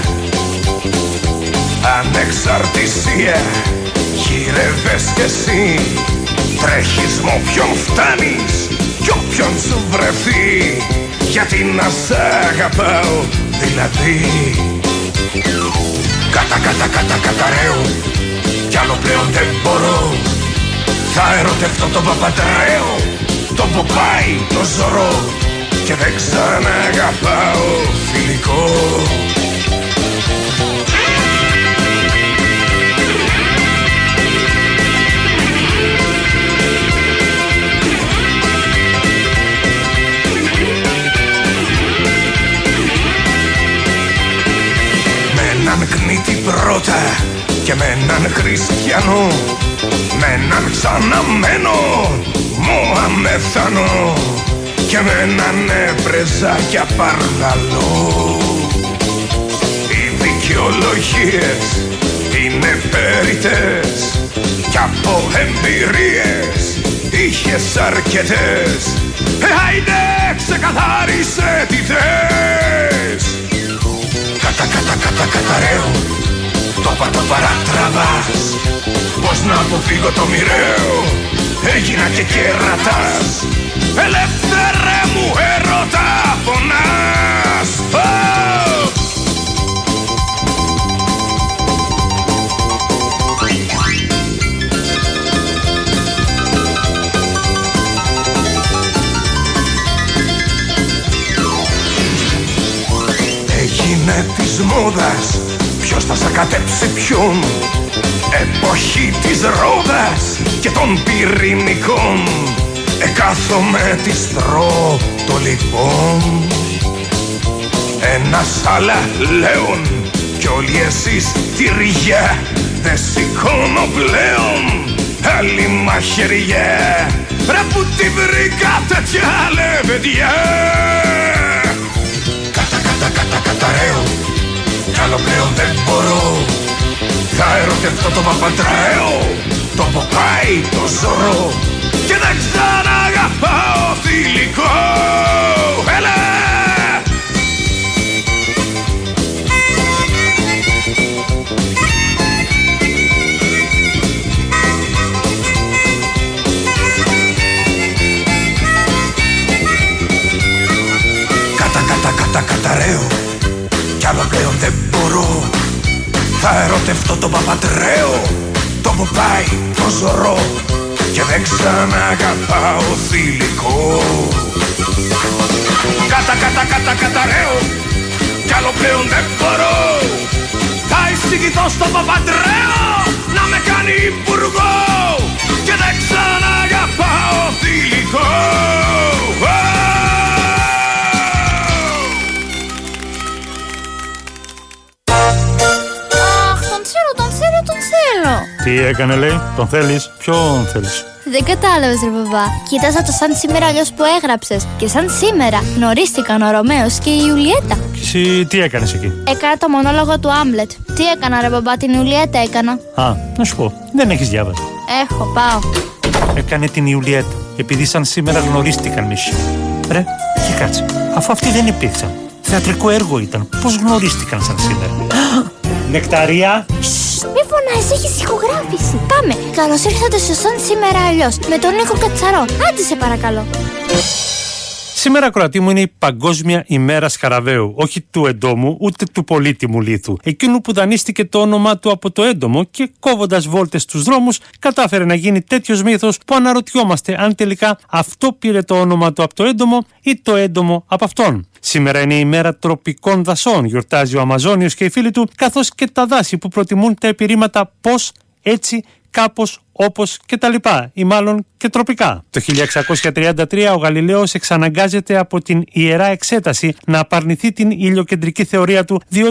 Ανεξαρτησία γύρευες κι εσύ, τρέχεις με όποιον φτάνεις κι όποιον σου βρεθεί, γιατί να σ' αγαπάω δηλαδή. Κατα κατα κατα καταραίω κι άλλο πλέον δεν μπορώ, θα ερωτευτώ τον Παπαντρέο, τον Ποπάι, τον Ζωρό και δεν ξαναγαπάω φιλικό. Με έναν κνήτη πρώτα και με έναν χριστιανό, με έναν ξαναμένο Μωαμεθανό και με έναν πρεζάκια παρδαλό. Οι δικαιολογίες είναι περιττές κι από εμπειρίες είχες αρκετές. Ε, άιντε ξεκαθάρισε τι θες. Κατα κατα κατα καταραίω, το πατώ παρατραβάς, πώς να αποφύγω το μοιραίο, έγινα και κερατάς. Ελεύθερε μου έρωτα φωνάς. Oh! Έγινε της μόδας, ποιος θα σακατέψει ποιον, εποχή της ρόδας και των πυρηνικών. Εκάθομαι τη στρώ το λοιπόν, ένας άλλα λέον κι όλοι εσείς τυριά, δεν σηκώνω πλέον άλλη μαχαιριά. Ρε που τη βρήκα τέτοια λεβεντιά. Κατα κατα κατα καταραίω κι άλλο πλέον δεν μπορώ, θα ερωτευτώ τον Παπαντρέο, τον Ποπάι, τον Ζωρό και δεν ξαναγαπάω θηλυκό. Έλα! Κατα κατα κατα καταραίω κι άλλο πλέον δεν μπορώ, θα ερωτευτώ τον Παπαντρέο, τον Ποπάι, τον Ζωρό και δεν ξαναγαπάω θηλυκό. Κατα κατα κατα καταραίω κι άλλο πλέον δεν μπορώ, θα εισηγηθώ στον Παπαντρέο να με κάνει υπουργό και δεν ξαναγαπάω θηλυκό. Τι έκανε, λέει, τον θέλεις, ποιον θέλεις? Δεν κατάλαβες, ρε μπαμπά. Κοίταζα το σαν σήμερα αλλιώς που έγραψες. Και σαν σήμερα γνωρίστηκαν ο Ρωμαίος και η Ιουλιέτα. Και εσύ τι έκανες εκεί? Έκανα το μονόλογο του Άμλετ. Τι έκανα, ρε μπαμπά, την Ιουλιέτα έκανα. Α, να σου πω, δεν έχεις διάβασει. Έχω, πάω. Έκανε την Ιουλιέτα, επειδή σαν σήμερα γνωρίστηκαν μισή. Ρε, και κάτσε, αφού αυτοί δεν υπήρξαν. Θεατρικό έργο ήταν. Πώς γνωρίστηκαν σαν σήμερα? Νεκταρία! Μη φωνάζεις, έχεις ηχογράφηση. Πάμε. Καλώς ήρθατε στο σαν σήμερα αλλιώς με τον Νίκο Κατσαρό. Άντε σε παρακαλώ. Σήμερα, ακροατή μου, είναι η Παγκόσμια ημέρα Σκαραβαίου. Όχι του εντόμου, ούτε του πολύτιμου λίθου. Εκείνου που δανείστηκε το όνομά του από το έντομο και κόβοντας βόλτες στους δρόμους, κατάφερε να γίνει τέτοιος μύθος που αναρωτιόμαστε αν τελικά αυτό πήρε το όνομα του από το έντομο ή το έντομο από αυτόν. Σήμερα είναι η μέρα τροπικών δασών. Γιορτάζει ο Αμαζόνιος και οι φίλοι του, καθώς και τα δάση που προτιμούν τα επιρρήματα πώς, έτσι, κάπως, όπως και τα λοιπά, ή μάλλον και τροπικά. Το χίλια εξακόσια τριάντα τρία ο Γαλιλαίος εξαναγκάζεται από την Ιερά Εξέταση να απαρνηθεί την ηλιοκεντρική θεωρία του, διότι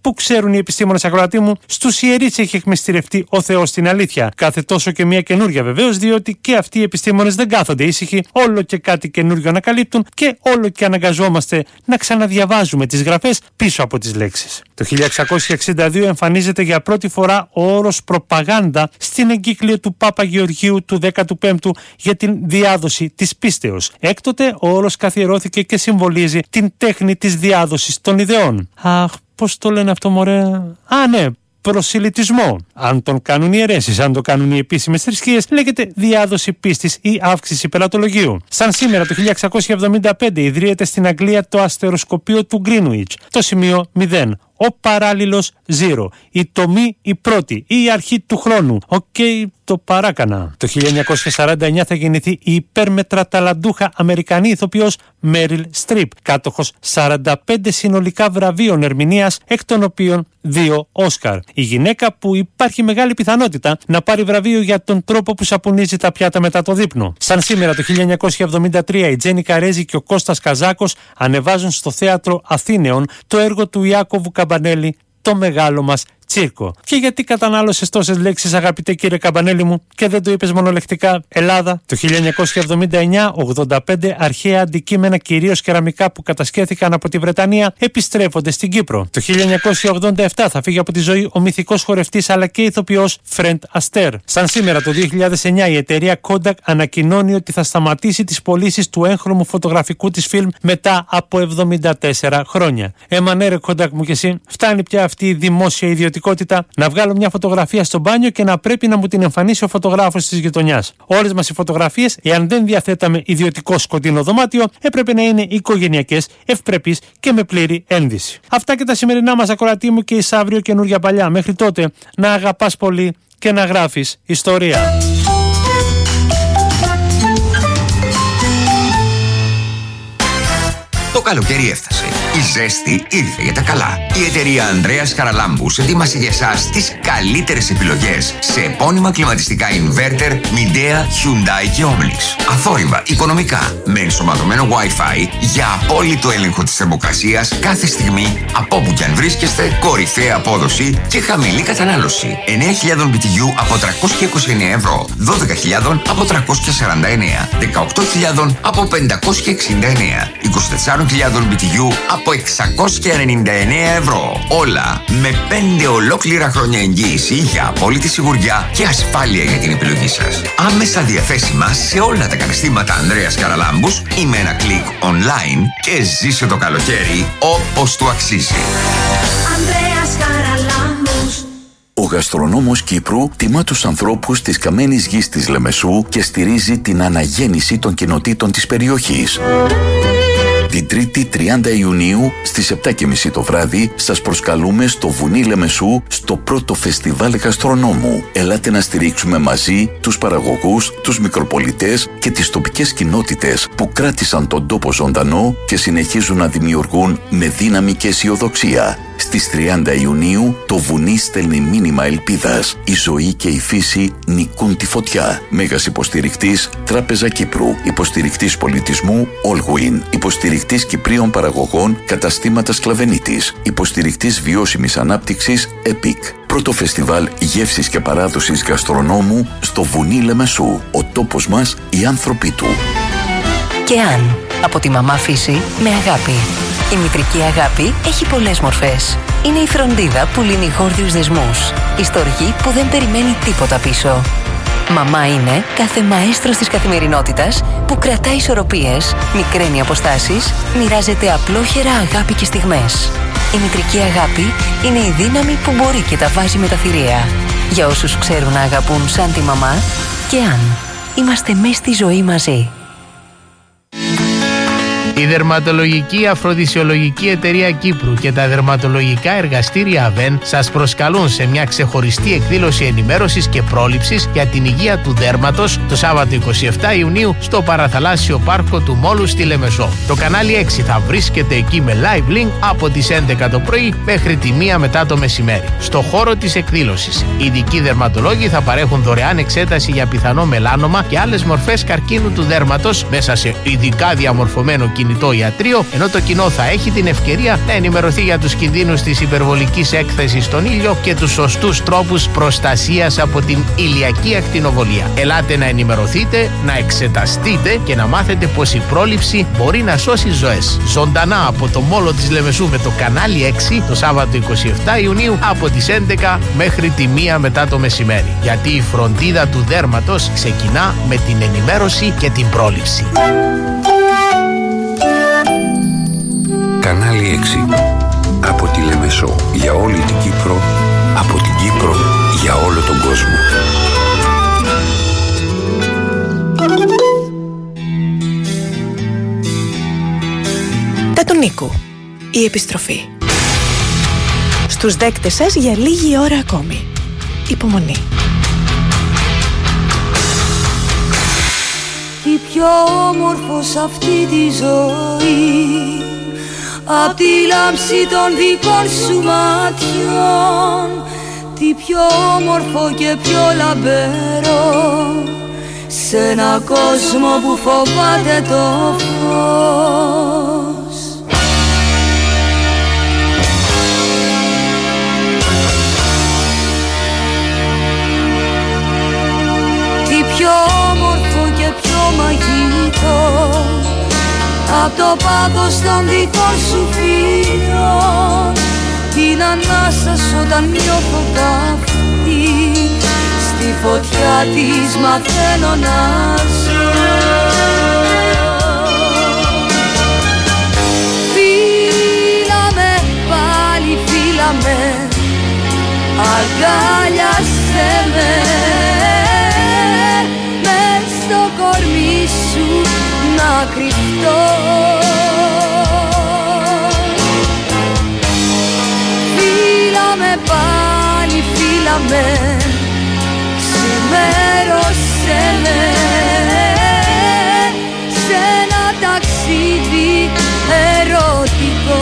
Πού ξέρουν οι επιστήμονες, ακροατή μου, στους ιερείς έχει εκμυστηρευτεί ο Θεός στην αλήθεια. Κάθε τόσο και μια καινούρια βεβαίως, διότι και αυτοί οι επιστήμονες δεν κάθονται ήσυχοι, όλο και κάτι καινούριο ανακαλύπτουν και όλο και αναγκαζόμαστε να ξαναδιαβάζουμε τις γραφές πίσω από τις λέξεις. Το χίλια εξακόσια εξήντα δύο εμφανίζεται για πρώτη φορά ο όρος προπαγάνδα στην εγκύκλιο του Πάπα Γεωργίου του δέκατου πέμπτου για την διάδοση της πίστεως. Έκτοτε ο όρος καθιερώθηκε και συμβολίζει την τέχνη της διάδοσης των ιδεών. Αχ, πώς το λένε αυτό, μωρέ? Α, ναι, προσιλητισμό. Αν τον κάνουν οι αιρέσεις, αν το κάνουν οι επίσημες θρησκείες, λέγεται διάδοση πίστης ή αύξηση πελατολογίου. Σαν σήμερα το χίλια εξακόσια εβδομήντα πέντε ιδρύεται στην Αγγλία το αστεροσκοπείο του Greenwich, το σημείο μηδέν. Ο παράλληλος zero, η τομή η πρώτη ή η αρχή του χρόνου. Οκ, okay, το παράκανα. Το χίλια εννιακόσια σαράντα εννιά θα γεννηθεί η υπέρμετρα ταλαντούχα Αμερικανή ηθοποιός Μέριλ Στριπ, κάτοχος σαράντα πέντε συνολικά βραβείων ερμηνείας, εκ των οποίων δύο Όσκαρ. Η γυναίκα που υπάρχει μεγάλη πιθανότητα να πάρει βραβείο για τον τρόπο που σαπουνίζει τα πιάτα μετά το δείπνο. Σαν σήμερα το χίλια εννιακόσια εβδομήντα τρία η Τζένι Καρέζη και ο Κώστας Καζάκος ανεβάζουν στο θέατρο Αθήνεων το έργο του Ιάκωβου Καμπανέλη, το μεγάλο μας τσίρκο. Και γιατί κατανάλωσες τόσες λέξεις, αγαπητέ κύριε Καμπανέλη μου, και δεν το είπες μονολεκτικά Ελλάδα? Το χίλια εννιακόσια εβδομήντα εννιά ογδόντα πέντε αρχαία αντικείμενα, κυρίως κεραμικά, που κατασκεύθηκαν από τη Βρετανία, επιστρέφονται στην Κύπρο. Το χίλια εννιακόσια ογδόντα επτά θα φύγει από τη ζωή ο μυθικός χορευτής αλλά και ηθοποιός Φρεντ Αστέρ. Σαν σήμερα το δύο χιλιάδες εννιά η εταιρεία Kodak ανακοινώνει ότι θα σταματήσει τις πωλήσεις του έγχρωμου φωτογραφικού της φιλμ μετά από εβδομήντα τέσσερα χρόνια. Έμα ναι, ρε Kodak μου, και εσύ, φτάνει πια αυτή η δημόσια ιδιωτικότητα να βγάλω μια φωτογραφία στο μπάνιο και να πρέπει να μου την εμφανίσει ο φωτογράφος της γειτονιάς. Όλες μας οι φωτογραφίες, εάν δεν διαθέταμε ιδιωτικό σκοτεινό δωμάτιο, έπρεπε να είναι οικογενειακές, ευπρεπείς και με πλήρη ένδυση. Αυτά και τα σημερινά μας, ακροατή μου, και εις αύριο καινούργια παλιά. Μέχρι τότε να αγαπάς πολύ και να γράφεις ιστορία. Το καλοκαίρι έφτασε. Η ζέστη ήρθε για τα καλά. Η εταιρεία Ανδρέας Χαραλάμπους ετοίμασε για εσάς τις καλύτερες επιλογές σε επώνυμα κλιματιστικά inverter Midea, Hyundai και Omnix. Αθόρυβα, οικονομικά, με ενσωματωμένο Wi-Fi για απόλυτο έλεγχο της θερμοκρασίας κάθε στιγμή, από όπου κι αν βρίσκεστε, κορυφαία απόδοση και χαμηλή κατανάλωση. εννέα χιλιάδες μπι τι γιου από τριακόσια είκοσι εννέα ευρώ, δώδεκα χιλιάδες από τριακόσια σαράντα εννέα, δεκαοκτώ χιλιάδες από πεντακόσια εξήντα εννέα, είκοσι τέσσερα χιλιάδες μπι τι γιου από εξακόσια ενενήντα εννέα ευρώ. Όλα με πέντε ολόκληρα χρόνια εγγύηση για απόλυτη σιγουριά και ασφάλεια για την επιλογή σας. Άμεσα διαθέσιμα σε όλα τα καταστήματα Ανδρέας Χαραλάμπους ή με ένα κλικ online και ζήσε το καλοκαίρι όπως του αξίζει. Ανδρέας Χαραλάμπους. Ο γαστρονόμος Κύπρου τιμά τους ανθρώπους της καμένης γης της Λεμεσού και στηρίζει την αναγέννηση των κοινοτήτων της περιοχής. Την Τρίτη τριάντα Ιουνίου στις επτά και μισή το βράδυ σας προσκαλούμε στο Βουνί Λεμεσού στο πρώτο φεστιβάλ γαστρονόμου. Ελάτε να στηρίξουμε μαζί τους παραγωγούς, τους μικροπολιτές και τις τοπικές κοινότητες που κράτησαν τον τόπο ζωντανό και συνεχίζουν να δημιουργούν με δύναμη και αισιοδοξία. Στις τριάντα Ιουνίου το βουνί στέλνει μήνυμα ελπίδας. Η ζωή και η φύση νικούν τη φωτιά. Μέγας υποστηρικτής Τράπεζα Κύπρου. Υποστηρικτής πολιτισμού Allwin. Υποστηρικτής Κυπρίων παραγωγών Καταστήματα Σκλαβενίτης. Υποστηρικτής βιώσιμης ανάπτυξης Epic. Πρώτο φεστιβάλ γεύσης και παράδοσης γαστρονόμου στο Βουνί Λεμεσού. Ο τόπος μας, οι άνθρωποι του. Και αν, από τη μαμά φύση με αγάπη. Η μητρική αγάπη έχει πολλές μορφές. Είναι η φροντίδα που λύνει γόρδιους δεσμούς. Η στοργή που δεν περιμένει τίποτα πίσω. Μαμά είναι κάθε μαέστρος της καθημερινότητας που κρατάει ισορροπίες, μικραίνει αποστάσεις, μοιράζεται απλόχερα αγάπη και στιγμές. Η μητρική αγάπη είναι η δύναμη που μπορεί και τα βάζει με τα θηρία. Για όσους ξέρουν να αγαπούν σαν τη μαμά, και αν είμαστε μες στη ζωή μαζί. Η Δερματολογική Αφροδισιολογική Εταιρεία Κύπρου και τα Δερματολογικά Εργαστήρια ΑΒΕΝ σας προσκαλούν σε μια ξεχωριστή εκδήλωση ενημέρωσης και πρόληψης για την υγεία του δέρματος το Σάββατο είκοσι επτά Ιουνίου στο Παραθαλάσσιο Πάρκο του Μόλου στη Λεμεσό. Το κανάλι έξι θα βρίσκεται εκεί με live link από τις έντεκα το πρωί μέχρι τη μία μετά το μεσημέρι. Στο χώρο της εκδήλωσης, οι ειδικοί δερματολόγοι θα παρέχουν δωρεάν εξέταση για πιθανό μελάνομα και άλλες μορφές καρκίνου του δέρματος μέσα σε ειδικά διαμορφωμένο κινητό κινητό ιατρείο, ενώ το κοινό θα έχει την ευκαιρία να ενημερωθεί για τους κινδύνους της υπερβολικής έκθεσης στον ήλιο και τους σωστούς τρόπους προστασίας από την ηλιακή ακτινοβολία. Ελάτε να ενημερωθείτε, να εξεταστείτε και να μάθετε πως η πρόληψη μπορεί να σώσει ζωές. Ζωντανά από το μόλο της Λεμεσού με το κανάλι έξι το Σάββατο εικοστή εβδόμη Ιουνίου από τις έντεκα μέχρι τη μία μετά το μεσημέρι. Γιατί η φροντίδα του δέρματος ξεκινά με την ενημέρωση και την πρόληψη. Κανάλι έξι. Από τη Λεμεσό για όλη την Κύπρο, από την Κύπρο για όλο τον κόσμο. Τα του Νίκου. Η επιστροφή. Στους δέκτες σας για λίγη ώρα ακόμη. Υπομονή. Τι πιο όμορφο σ' αυτή τη ζωή, απ' τη λάμψη των δικών σου ματιών, τι πιο όμορφο και πιο λαμπερό, σε ένα κόσμο που φοβάται το φως. Τι πιο όμορφο και πιο μαγικό, απ' το πάθος των δικών σου φίλων, την ανάσα σου όταν νιώθω καυτή, στη φωτιά της μαθαίνω να ζω. Φίλα με, πάλι φίλα με, αγκάλιασέ με, μες στο κορμί σου να κρυφτώ. Φίλα με, πάλι φίλα με, ξημέρωσέ με, σε ένα ταξίδι ερωτικό.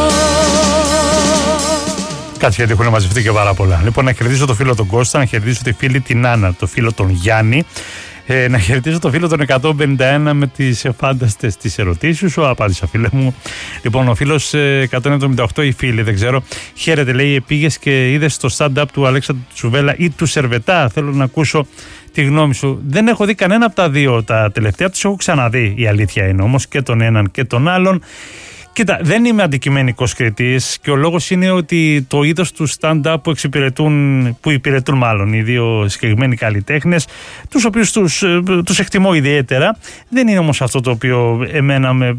Κάτσε, γιατί έχουν μαζευτεί και πάρα πολλά. Λοιπόν, να χαιρετήσω το φίλο τον Κώστα, να χαιρετήσω τη φίλη την Άννα, το φίλο τον Γιάννη. Ε, να χαιρετήσω το φίλο των εκατόν πενήντα ένα με τις φάνταστες τις ερωτήσεις σου. Απάντησα, φίλε μου. Λοιπόν, ο φίλος ε, εκατόν εβδομήντα οκτώ, η φίλη, δεν ξέρω. Χαίρετε, λέει, πήγες και είδες το stand-up του Αλέξανδρου Τσουβέλα ή του Σερβετά. Θέλω να ακούσω τη γνώμη σου. Δεν έχω δει κανένα από τα δύο τα τελευταία. Τους έχω ξαναδεί, η αλήθεια είναι όμως, και τον έναν και τον άλλον. Κοίτα, δεν είμαι αντικειμενικός κριτής και ο λόγος είναι ότι το είδος του stand-up που εξυπηρετούν, που υπηρετούν μάλλον οι δύο συγκεκριμένοι καλλιτέχνες, τους οποίους τους, τους εκτιμώ ιδιαίτερα, δεν είναι όμως αυτό το οποίο εμένα με...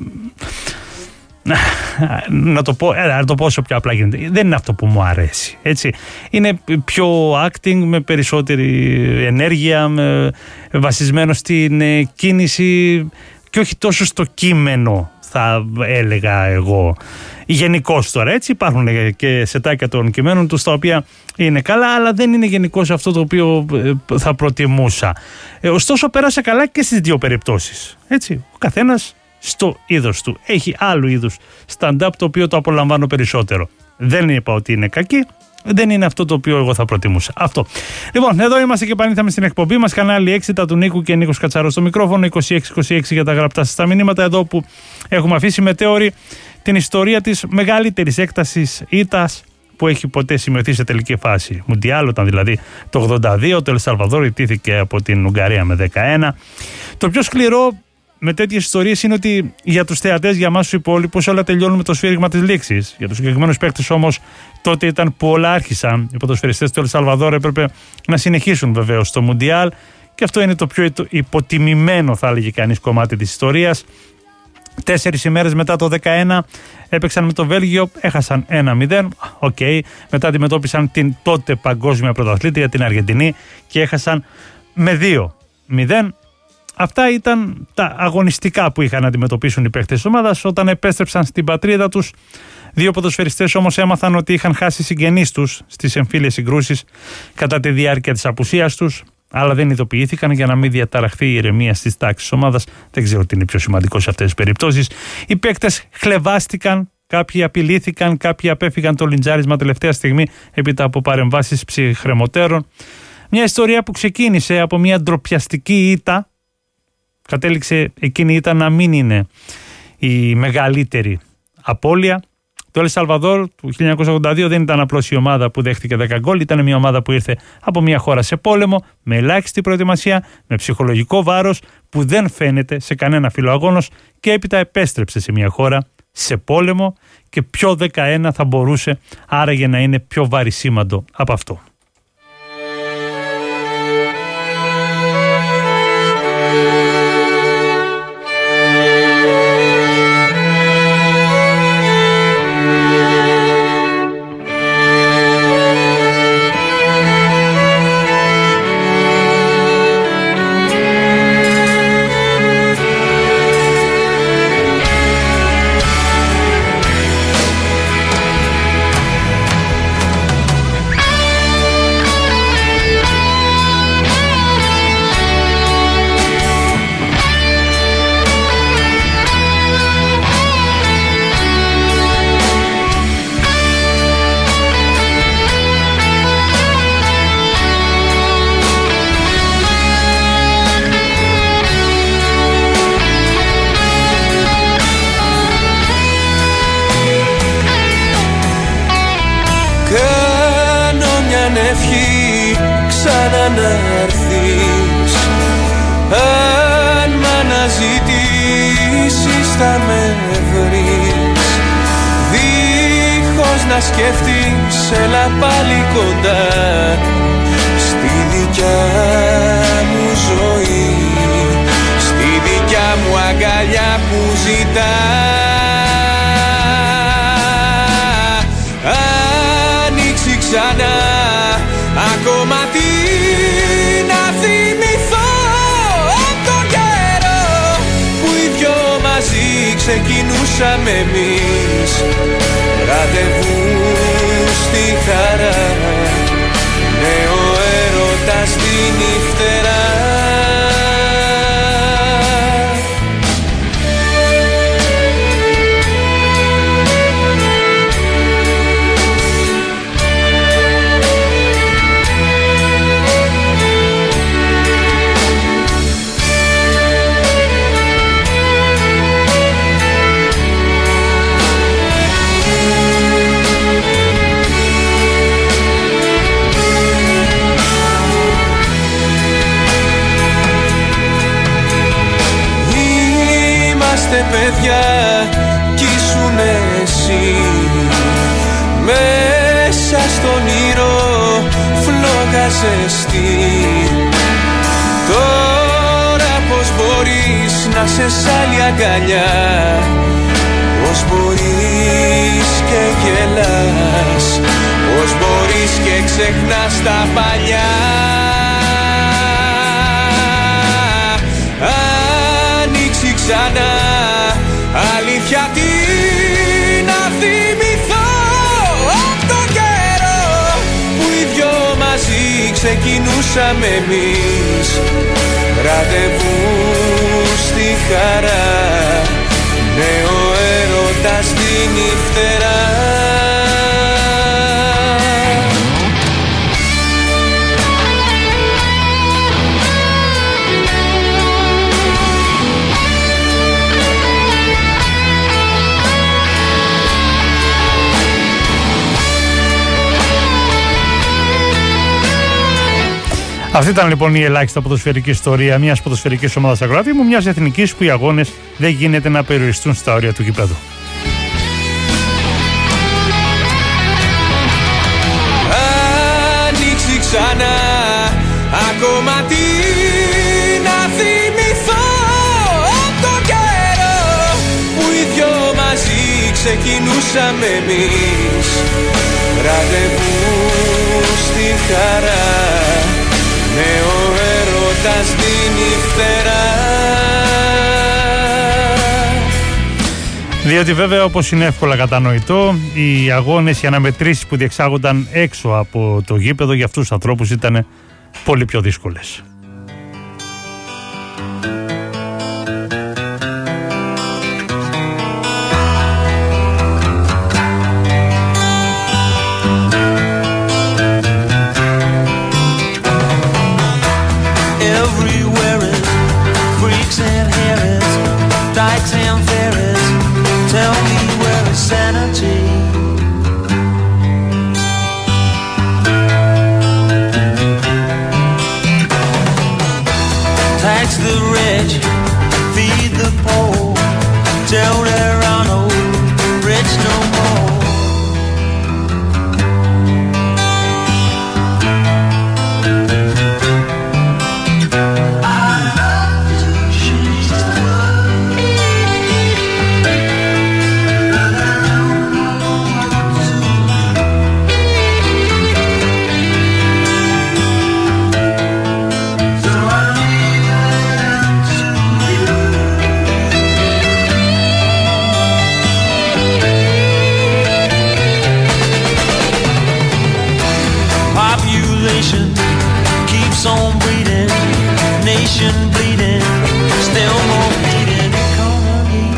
να το πω, να το πω όσο πιο απλά γίνεται. Δεν είναι αυτό που μου αρέσει. Έτσι. Είναι πιο acting, με περισσότερη ενέργεια, με, βασισμένο στην κίνηση και όχι τόσο στο κείμενο, θα έλεγα εγώ. Γενικώς τώρα, έτσι, υπάρχουν και σετάκια των κειμένων τους τα οποία είναι καλά, αλλά δεν είναι γενικώς αυτό το οποίο θα προτιμούσα. Ε, ωστόσο πέρασα καλά και στις δύο περιπτώσεις. Έτσι, ο καθένας στο είδος του. Έχει άλλου είδους stand-up το οποίο το απολαμβάνω περισσότερο. Δεν είπα ότι είναι κακή, δεν είναι αυτό το οποίο εγώ θα προτιμούσα. Αυτό. Λοιπόν, εδώ είμαστε και επανήλθαμε στην εκπομπή μας. Κανάλι έξι, τα του Νίκου και Νίκος Κατσαρός στο μικρόφωνο. είκοσι έξι είκοσι έξι για τα γραπτά σας τα μηνύματα. Εδώ που έχουμε αφήσει μετέωρη την ιστορία της μεγαλύτερης έκτασης ήττας που έχει ποτέ σημειωθεί σε τελική φάση. Μουντιάλ, όταν δηλαδή το ογδόντα δύο το Ελσαλβαδόρ ιτήθηκε από την Ουγγαρία με δεκαένα. Το πιο σκληρό με τέτοιες ιστορίες είναι ότι για τους θεατές, για εμάς τους υπόλοιπους, όλα τελειώνουν με το σφύριγμα της λήξης. Για τους συγκεκριμένους παίκτες όμως, τότε ήταν που όλα άρχισαν. Οι ποδοσφαιριστές του Ελσαλβαδόρ έπρεπε να συνεχίσουν βεβαίως στο Μουντιάλ και αυτό είναι το πιο υποτιμημένο, θα έλεγε κανείς, κομμάτι της ιστορίας. Τέσσερις ημέρες μετά το δεκαένα έπαιξαν με το Βέλγιο, έχασαν ένα μηδέν. Οκ. Okay. Μετά αντιμετώπισαν την τότε παγκόσμια πρωταθλήτρια, την Αργεντινή, και έχασαν με δύο μηδέν. Αυτά ήταν τα αγωνιστικά που είχαν να αντιμετωπίσουν οι παίκτες της ομάδας. Όταν επέστρεψαν στην πατρίδα τους, δύο ποδοσφαιριστές όμως έμαθαν ότι είχαν χάσει συγγενείς τους στις εμφύλιες συγκρούσεις κατά τη διάρκεια της απουσίας τους, αλλά δεν ειδοποιήθηκαν για να μην διαταραχθεί η ηρεμία στις τάξεις της ομάδας. Δεν ξέρω τι είναι πιο σημαντικό σε αυτές τις περιπτώσεις. Οι παίκτες χλευάστηκαν, κάποιοι απειλήθηκαν, κάποιοι απέφυγαν το λιντζάρισμα τελευταία στιγμή έπειτα από παρεμβάσεις ψυχρεμωτέρων. Μια ιστορία που ξεκίνησε από μια ντροπιαστική ήττα. Κατέληξε εκείνη ήταν να μην είναι η μεγαλύτερη απώλεια. Το Ελ Σαλβαδόρ του χίλια εννιακόσια ογδόντα δύο δεν ήταν απλώς η ομάδα που δέχτηκε δέκα γκολ, ήταν μια ομάδα που ήρθε από μια χώρα σε πόλεμο, με ελάχιστη προετοιμασία, με ψυχολογικό βάρος που δεν φαίνεται σε κανένα φιλοαγώνος και έπειτα επέστρεψε σε μια χώρα σε πόλεμο και πιο δεκαένα θα μπορούσε άραγε να είναι πιο βαρισίμαντο από αυτό. ξαναναρθείς. Αν μ' αναζητήσεις θα με βρεις. Δίχως να σκεφτείς έλα πάλι κοντά στη δικιά μου ζωή, στη δικιά μου αγκαλιά που ζητά. Ανοίξει ξανά ακόμα τι να θυμηθώ απ' τον καιρό που οι δυο μαζί ξεκινούσαμε εμείς. Ραντεβού στη χαρά, νέο έρωτα στη νυχτερά. Παιδιά κι ήσουν εσύ μέσα στον ήρω φλόγα ζεστή. Τώρα πως μπορείς να σε σ' άλλη αγκαλιά, πως μπορείς και γελάς, πως μπορείς και ξεχνάς τα παλιά. Ανοίξει ξανά αλήθεια τι να θυμηθώ απ' τον καιρό που οι δυο μαζί ξεκινούσαμε εμείς. Ραντεβού στη χαρά, νέο έρωτα στη νυχτερά. Αυτή ήταν λοιπόν η ελάχιστα ποδοσφαιρική ιστορία μιας ποδοσφαιρικής ομάδας ακροατή μου, μιας εθνικής που οι αγώνες δεν γίνεται να περιοριστούν στα όρια του γηπέδου. Ανοίξει ξανά ακόμα τι να θυμηθώ απ' τον καιρό που οι δυο μαζί ξεκινούσαμε εμείς. Ραντεβού στη χαρά, νέο έρωτα στη νυχτερά. Διότι βέβαια, όπως είναι εύκολα κατανοητό, οι αγώνες, οι αναμετρήσεις που διεξάγονταν έξω από το γήπεδο για αυτούς τους ανθρώπους ήταν πολύ πιο δύσκολες. Everywhere is freaks and Harris, dykes and ferrets, tell there are no rich no more. On breeding, nation bleeding, still more bleeding economy.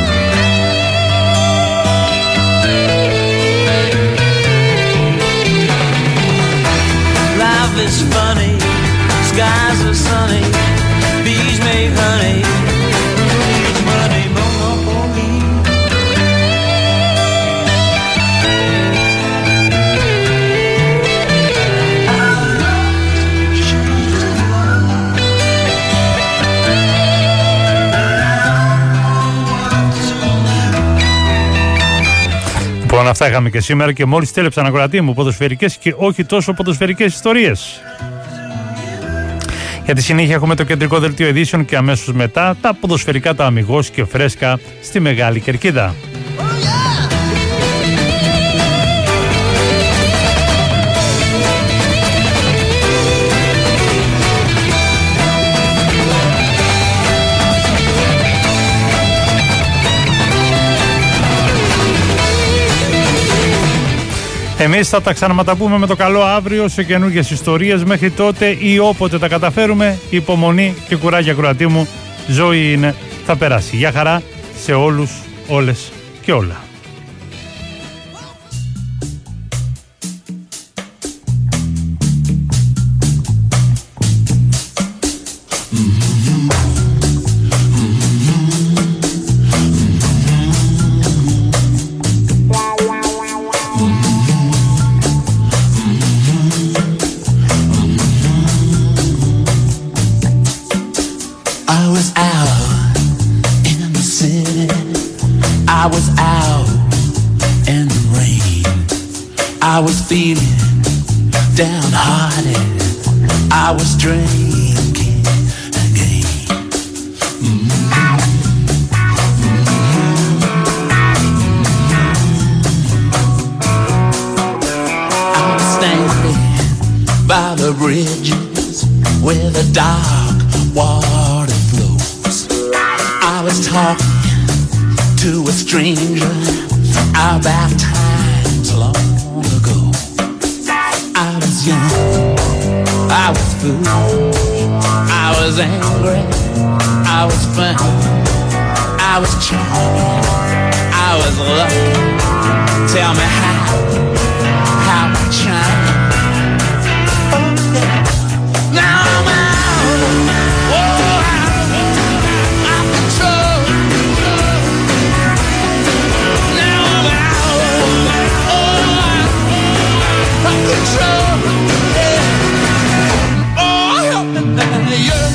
Life is funny, skies are sunny, bees make honey, who needs money, monopoly. Λοιπόν, αυτά είχαμε και σήμερα και μόλις τέλεψαν ακροατή μου ποδοσφαιρικές και όχι τόσο ποδοσφαιρικές ιστορίες. Για τη συνέχεια έχουμε το κεντρικό δελτίο ειδήσεων και αμέσως μετά τα ποδοσφαιρικά, τα αμιγώς και φρέσκα στη Μεγάλη Κερκίδα. Εμείς θα τα ξαναματαπούμε με το καλό αύριο σε καινούργιες ιστορίες. Μέχρι τότε ή όποτε τα καταφέρουμε, υπομονή και κουράγια, ακροατή μου. Ζωή είναι, θα περάσει. Γεια χαρά σε όλους, όλες και όλα. I was out in the rain. I was feeling downhearted. I was drinking again. Mm-hmm. I was standing by the bridges where the dark water flows. I was talking to a stranger about times long ago. I was young, I was foolish, I was angry, I was fun, I was charming, I was lucky. Tell me how, how I shine. Oh yeah, now I'm out. Oh, I'm control. Control, yeah. Oh, help me now, yeah.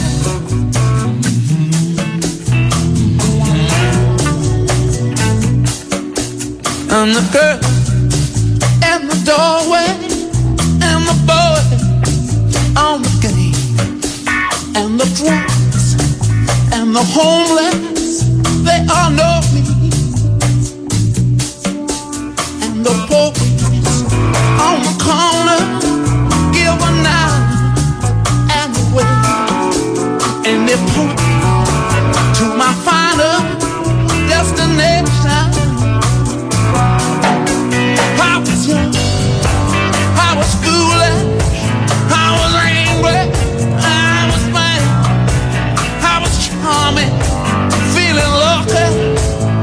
And the girl in the doorway, and the boy on the game, and the drunks and the homeless, they all know me. And the poor on the corner, give a nine and away, and they point to my final destination. I was young, I was foolish, I was angry, I was fine, I was charming, feeling lucky.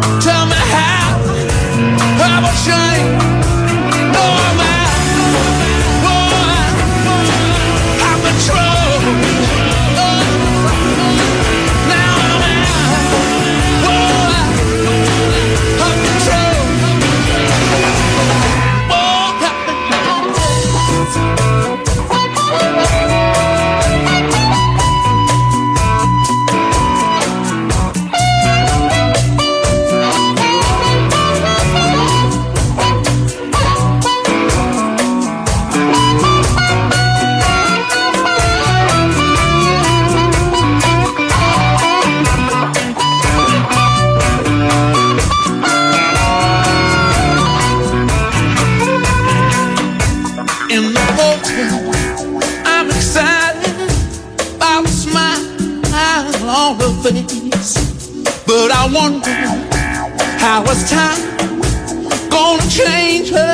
wonder how was time gonna change her.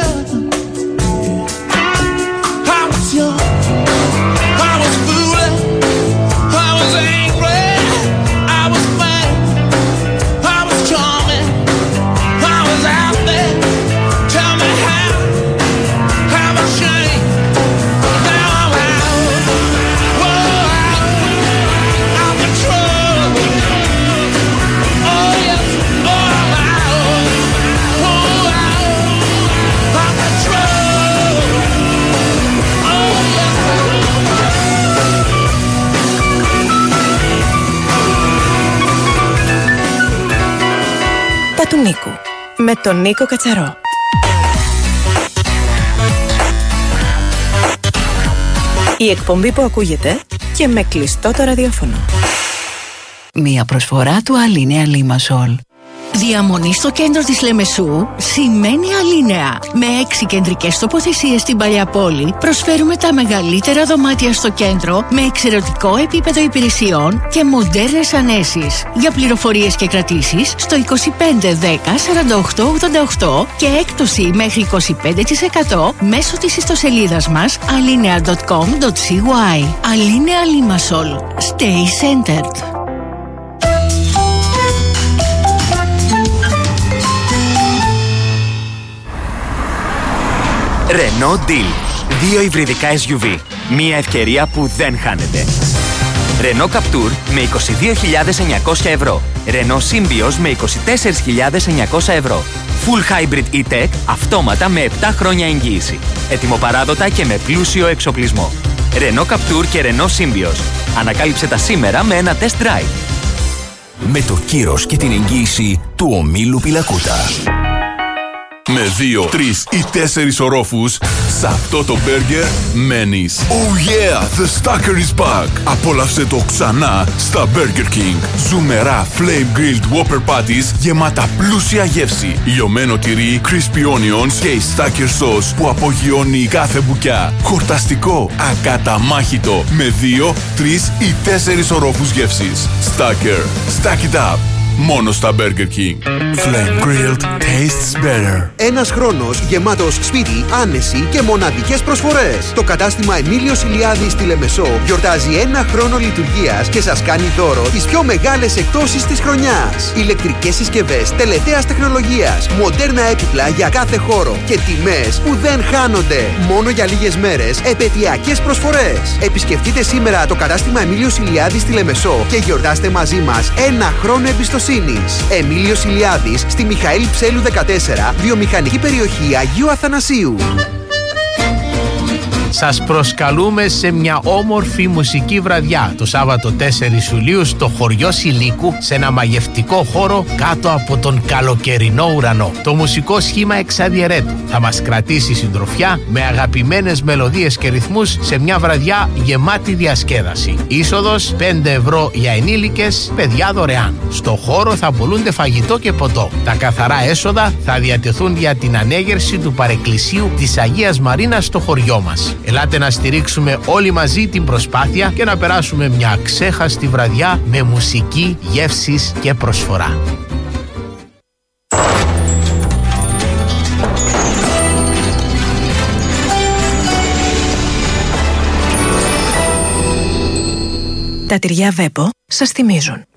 I was young, I was foolish, I was angry, I was fine, I was charming, I was out there. Tell me how, how I changed. Now I'm out, whoa, out, out of trouble. Oh yes, oh I'm out, whoa, out, out of trouble. Oh yes. Τα του Νίκου με τον Νίκο Κατσαρό. Η εκπομπή που ακούγεται και με κλειστό το ραδιόφωνο. Μία προσφορά του Αλίνεα Λίμασολ. Διαμονή στο κέντρο της Λεμεσού σημαίνει Αλίνεα. Με έξι κεντρικές τοποθεσίες στην παλιά πόλη προσφέρουμε τα μεγαλύτερα δωμάτια στο κέντρο με εξαιρετικό επίπεδο υπηρεσιών και μοντέρνες ανέσεις. Για πληροφορίες και κρατήσεις στο είκοσι πέντε δέκα σαράντα οκτώ ογδόντα οκτώ και έκπτωση μέχρι είκοσι πέντε τοις εκατό μέσω της ιστοσελίδας μας alinea τελεία com τελεία cy. Αλίνεα Λίμασολ. Stay centered. Renault Deal. Δύο υβριδικά ες γιου βι. Μία ευκαιρία που δεν χάνεται. Renault Captur με είκοσι δύο χιλιάδες εννιακόσια ευρώ. Renault Symbioz με είκοσι τέσσερις χιλιάδες εννιακόσια ευρώ. Full Hybrid E-Tech αυτόματα με επτά χρόνια εγγύηση. Ετοιμοπαράδοτα και με πλούσιο εξοπλισμό. Renault Captur και Renault Symbioz. Ανακάλυψε τα σήμερα με ένα test drive. Με το κύρος και την εγγύηση του ομίλου Πιλακούτα. Με δύο, τρεις ή τέσσερις ορόφους, σε αυτό το μπέργκερ μένεις. Oh yeah, the Stacker is back! Απόλαυσε το ξανά στα Burger King. Ζουμερά flame grilled Whopper patties γεμάτα πλούσια γεύση. Λιωμένο τυρί, crispy onions και η Stacker sauce που απογειώνει κάθε μπουκιά. Χορταστικό, ακαταμάχητο, με δύο, τρεις ή τέσσερις ορόφους γεύσης. Stacker, stack it up! Μόνο στα Burger King. Flame grilled tastes better. Ένας χρόνος γεμάτος σπίτι, άνεση και μοναδικές προσφορές. Το κατάστημα Εμίλιος Ηλιάδης στη Λεμεσό γιορτάζει ένα χρόνο λειτουργίας και σας κάνει δώρο τις πιο μεγάλες εκπτώσεις της χρονιάς. Ηλεκτρικές συσκευές τελευταίας τεχνολογίας, μοντέρνα έπιπλα για κάθε χώρο και τιμές που δεν χάνονται. Μόνο για λίγες μέρες επαιτειακές προσφορές. Επισκεφτείτε σήμερα το κατάστημα Εμίλιος Ηλιάδης στη Λεμεσό και γιορτάστε μαζί μας ένα χρόνο εμπιστοσύνης. Εμίλιος Ηλιάδης στη Μιχαήλ Ψέλου δεκατέσσερα, βιομηχανική περιοχή Αγίου Αθανασίου. Σας προσκαλούμε σε μια όμορφη μουσική βραδιά το Σάββατο τέσσερις Ιουλίου στο χωριό Σιλίκου, σε ένα μαγευτικό χώρο κάτω από τον καλοκαιρινό ουρανό. Το μουσικό σχήμα Εξαδιαιρέτου θα μας κρατήσει συντροφιά με αγαπημένες μελωδίες και ρυθμούς σε μια βραδιά γεμάτη διασκέδαση. Είσοδος πέντε ευρώ για ενήλικες, παιδιά δωρεάν. Στο χώρο θα πουλούνται φαγητό και ποτό. Τα καθαρά έσοδα θα διατεθούν για την ανέγερση του παρεκκλησίου της Αγίας Μαρίνας στο χωριό μας. Ελάτε να στηρίξουμε όλοι μαζί την προσπάθεια και να περάσουμε μια αξέχαστη βραδιά με μουσική, γεύσεις και προσφορά. Τα τυριά Βέπο σας θυμίζουν.